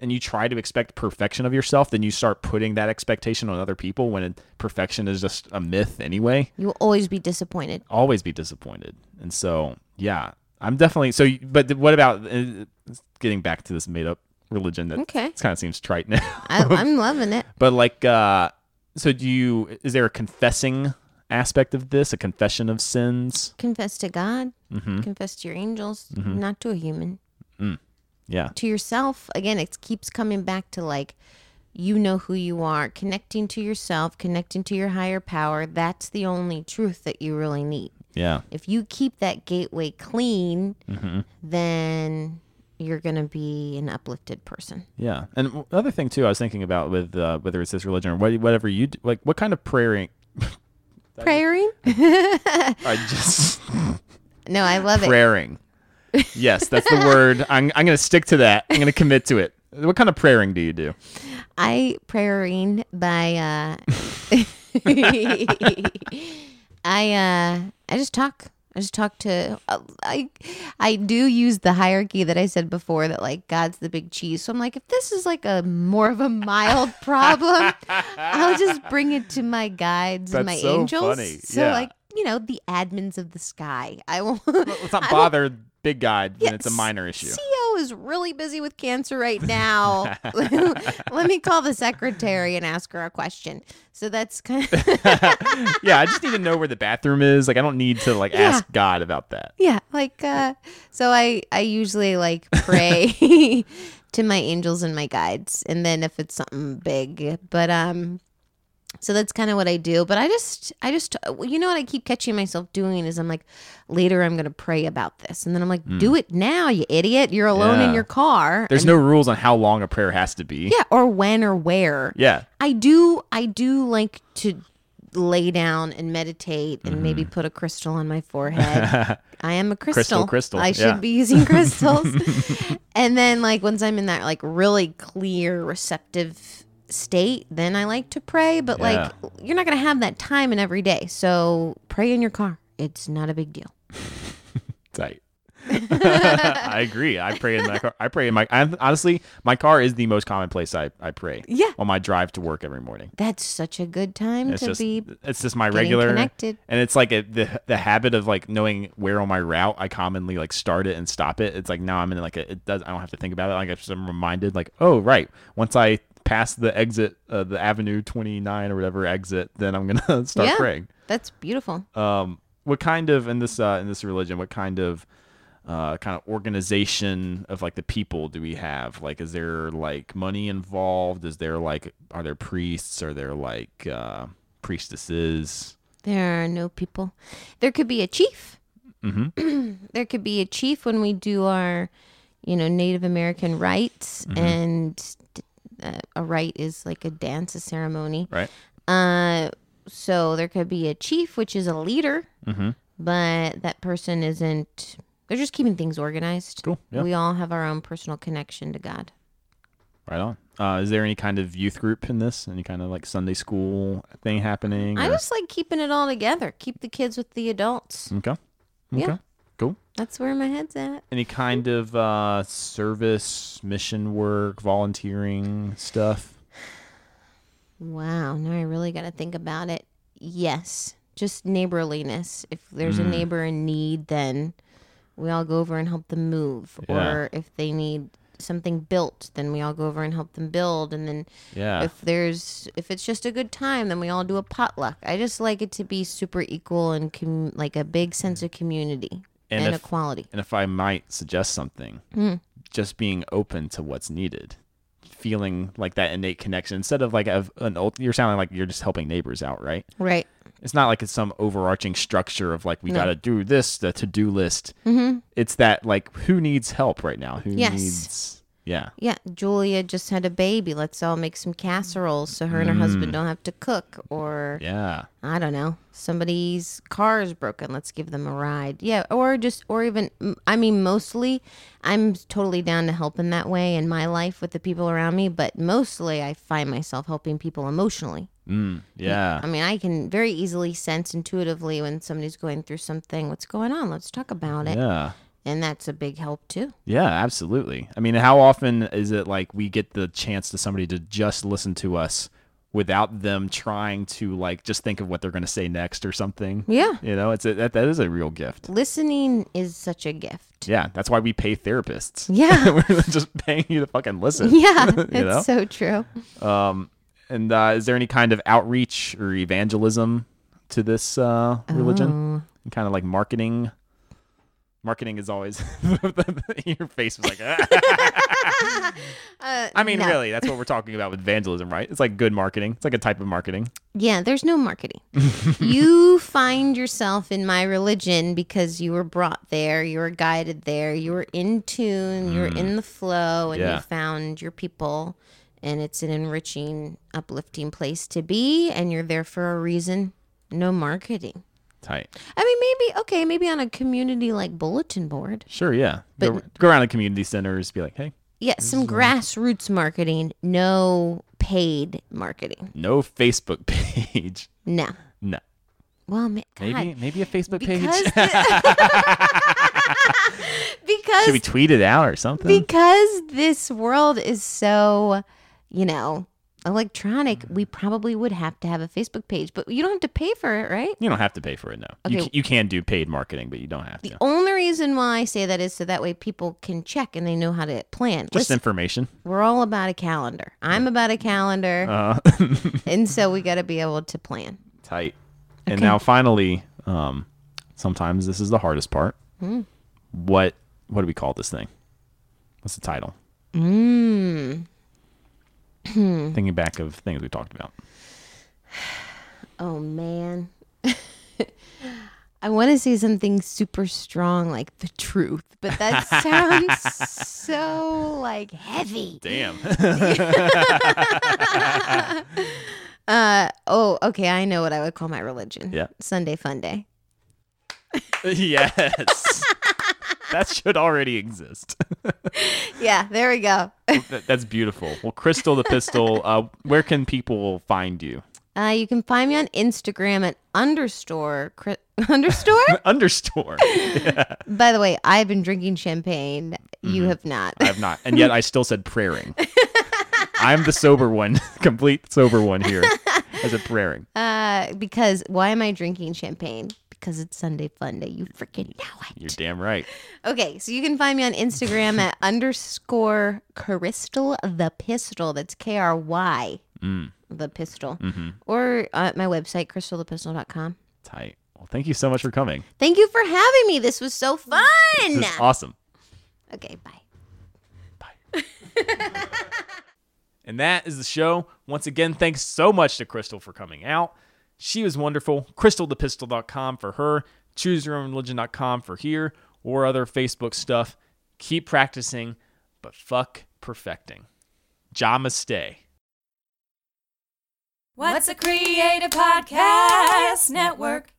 and you try to expect perfection of yourself, then you start putting that expectation on other people when it, perfection is just a myth anyway. You will always be disappointed. Always be disappointed. And so, yeah, I'm definitely so. But what about uh, getting back to this made up religion that Okay. kind of seems trite now? I, I'm loving it. But like, uh, so do you? Is there a confessing aspect of this? A confession of sins? Confess to God. Mm-hmm. Confess to your angels, Mhm. not to a human. Yeah. To yourself. Again, it keeps coming back to like, you know who you are. Connecting to yourself, connecting to your higher power. That's the only truth that you really need. Yeah. If you keep that gateway clean, Mm-hmm. then you're going to be an uplifted person. Yeah. And w- the other thing too, I was thinking about with uh, whether it's this religion or what, whatever you do, like, what kind of praying? Praying? I just No, I love it. praying. Yes, that's the word. I'm I'm gonna stick to that. I'm gonna commit to it. What kind of praying do you do? I praying by uh I uh I just talk. I just talk to uh, I I do use the hierarchy that I said before that like God's the big cheese. So I'm like, if this is like a more of a mild problem, I'll just bring it to my guides and That's my so angels. funny. So Yeah. like, you know, the admins of the sky. I won't Let's not I won't- bother big God when Yeah, it's a minor issue. C O is really busy with cancer right now. Let me call the secretary and ask her a question. So that's kind of Yeah, I just need to know where the bathroom is. Like, I don't need to like Yeah. ask God about that. yeah, like uh so I I usually like pray to my angels and my guides, and then if it's something big, but um so that's kind of what I do. But I just, I just, you know what I keep catching myself doing is I'm like, later I'm going to pray about this. And then I'm like, do it now, you idiot. You're alone in Yeah. your car. There's And- no rules on how long a prayer has to be. yeah, or when or where. Yeah. I do, I do like to lay down and meditate and maybe put a crystal on my forehead. I am a crystal. Crystal, crystal, I should yeah. be using crystals. And then like once I'm in that like really clear, receptive state, then I like to pray. But Yeah. like you're not going to have that time in every day. So pray in your car. It's not a big deal. Tight. I agree. I pray in my car. I pray in my. I, honestly, my car is the most common place I, I pray. Yeah. On my drive to work every morning. That's such a good time It's to just be it's just my getting regular connected. and it's like a, the the habit of like knowing where on my route I commonly like start it and stop it. It's like now I'm in like a, it does I don't have to think about it. Like I'm just I'm reminded like, oh right, once I pass the exit, uh, the Avenue twenty-nine or whatever exit, then I'm gonna start Yeah. praying. That's beautiful. Um, what kind of in this uh, in this religion? What kind of uh, kind of organization of like the people do we have? Like, is there like money involved? Is there like are there priests? Are there like uh, priestesses? There are no people. There could be a chief. Mm-hmm. There could be a chief when we do our, you know, Native American rites, Mhm. and uh, a rite is like a dance, a ceremony. Right. Uh, so there could be a chief, which is a leader, Mm-hmm. but that person isn't. They're just keeping things organized. Cool. Yeah. We all have our own personal connection to God. Right on. Uh, is there any kind of youth group in this? Any kind of like Sunday school thing happening? I or- just like keeping it all together. Keep the kids with the adults. okay. Okay. Yeah. Cool. That's where my head's at. Any kind of uh, service, mission work, volunteering stuff? Wow, now I really got to think about it. Yes, just neighborliness. If there's a Mm. neighbor in need, then we all go over and help them move. Yeah. Or if they need something built, then we all go over and help them build. And then Yeah. if there's if it's just a good time, then we all do a potluck. I just like it to be super equal and com- like a big sense of community And and, if- equality. And if I might suggest something, Mm. just being open to what's needed, feeling like that innate connection instead of like a, an ult- you're sounding like you're just helping neighbors out, right? Right. It's not like it's some overarching structure of like we No. got to do this, the to-do list. Mm-hmm. It's that like who needs help right now? Who Yes. needs yeah. Yeah, Julia just had a baby. Let's all make some casseroles so her and her Mm. husband don't have to cook. Or Yeah. I don't know, somebody's car is broken. Let's give them a ride. Yeah, or just, or even, m- I mean, mostly I'm totally down to help in that way in my life with the people around me. But mostly I find myself helping people emotionally. Mm, yeah. I mean, I can very easily sense intuitively when somebody's going through something. What's going on? Let's talk about it. Yeah. And that's a big help too. Yeah, absolutely. I mean, how often is it like we get the chance to somebody to just listen to us without them trying to like just think of what they're going to say next or something? Yeah. You know, it's a, that that is a real gift. Listening is such a gift. Yeah, that's why we pay therapists. Yeah. We're just paying you to fucking listen. Yeah, you it's know? so true. Um, and uh, is there any kind of outreach or evangelism to this uh, religion? Oh. Kind of like marketing. Marketing is always your face was like. Uh, I mean, no. really, that's what we're talking about with evangelism, right? It's like good marketing. It's like a type of marketing. Yeah, there's no marketing. You find yourself in my religion because you were brought there, you were guided there, you were in tune, you were in the flow, and Yeah. you found your people. And it's an enriching, uplifting place to be, and you're there for a reason. No marketing. Tight. I mean, maybe, okay, maybe on a community like bulletin board. Sure, yeah. But- Go, go around the community centers, be like, hey, Yeah, some grassroots marketing, no paid marketing. no Facebook page. No. No. Well, ma- God, Maybe maybe a Facebook because page. because Should we tweet it out or something? because this world is so, you know, electronic, we probably would have to have a Facebook page, but you don't have to pay for it, right? You don't have to pay for it, no. You, Okay. c- you can do paid marketing, but you don't have The to. only reason why I say that is so that way people can check and they know how to plan. Just Listen, information. we're all about a calendar. I'm about a calendar, Uh, and so we got to be able to plan. tight. And Okay. now finally, um, sometimes this is the hardest part. Hmm. What what do we call this thing? What's the title? Mm. Thinking back of things we talked about. Oh man. I want to say something super strong like the truth, but that sounds so like heavy. Damn. Uh oh, okay, I know what I would call my religion. Yeah. Sunday fun day. Yes. That should already exist. Yeah, there we go. That- That's beautiful. Well, Crystal the Pistol, uh, where can people find you? Uh, you can find me on Instagram at understore cri- understore. Understore. By the way, I've been drinking champagne. You Mm-hmm. have not. I have not. And yet I still said praying. I'm the sober one, complete sober one here. I said praying. Uh, because why am I drinking champagne? Because it's Sunday fun day. You freaking know it. You're damn right. Okay, so you can find me on Instagram at underscore Crystal the Pistol. That's K R Y Mm, the Pistol. mm-hmm. Or uh, at my website, crystal the pistol dot com. Tight. Well, thank you so much for coming. Thank you for having me. This was so fun. This is awesome. Okay, bye. And that is the show. Once again, thanks so much to Crystal for coming out. She was wonderful. crystal the pistol dot com for her. choose your own religion dot com for here or other Facebook stuff. Keep practicing, but fuck perfecting. Namaste. What's a Creative Podcast Network?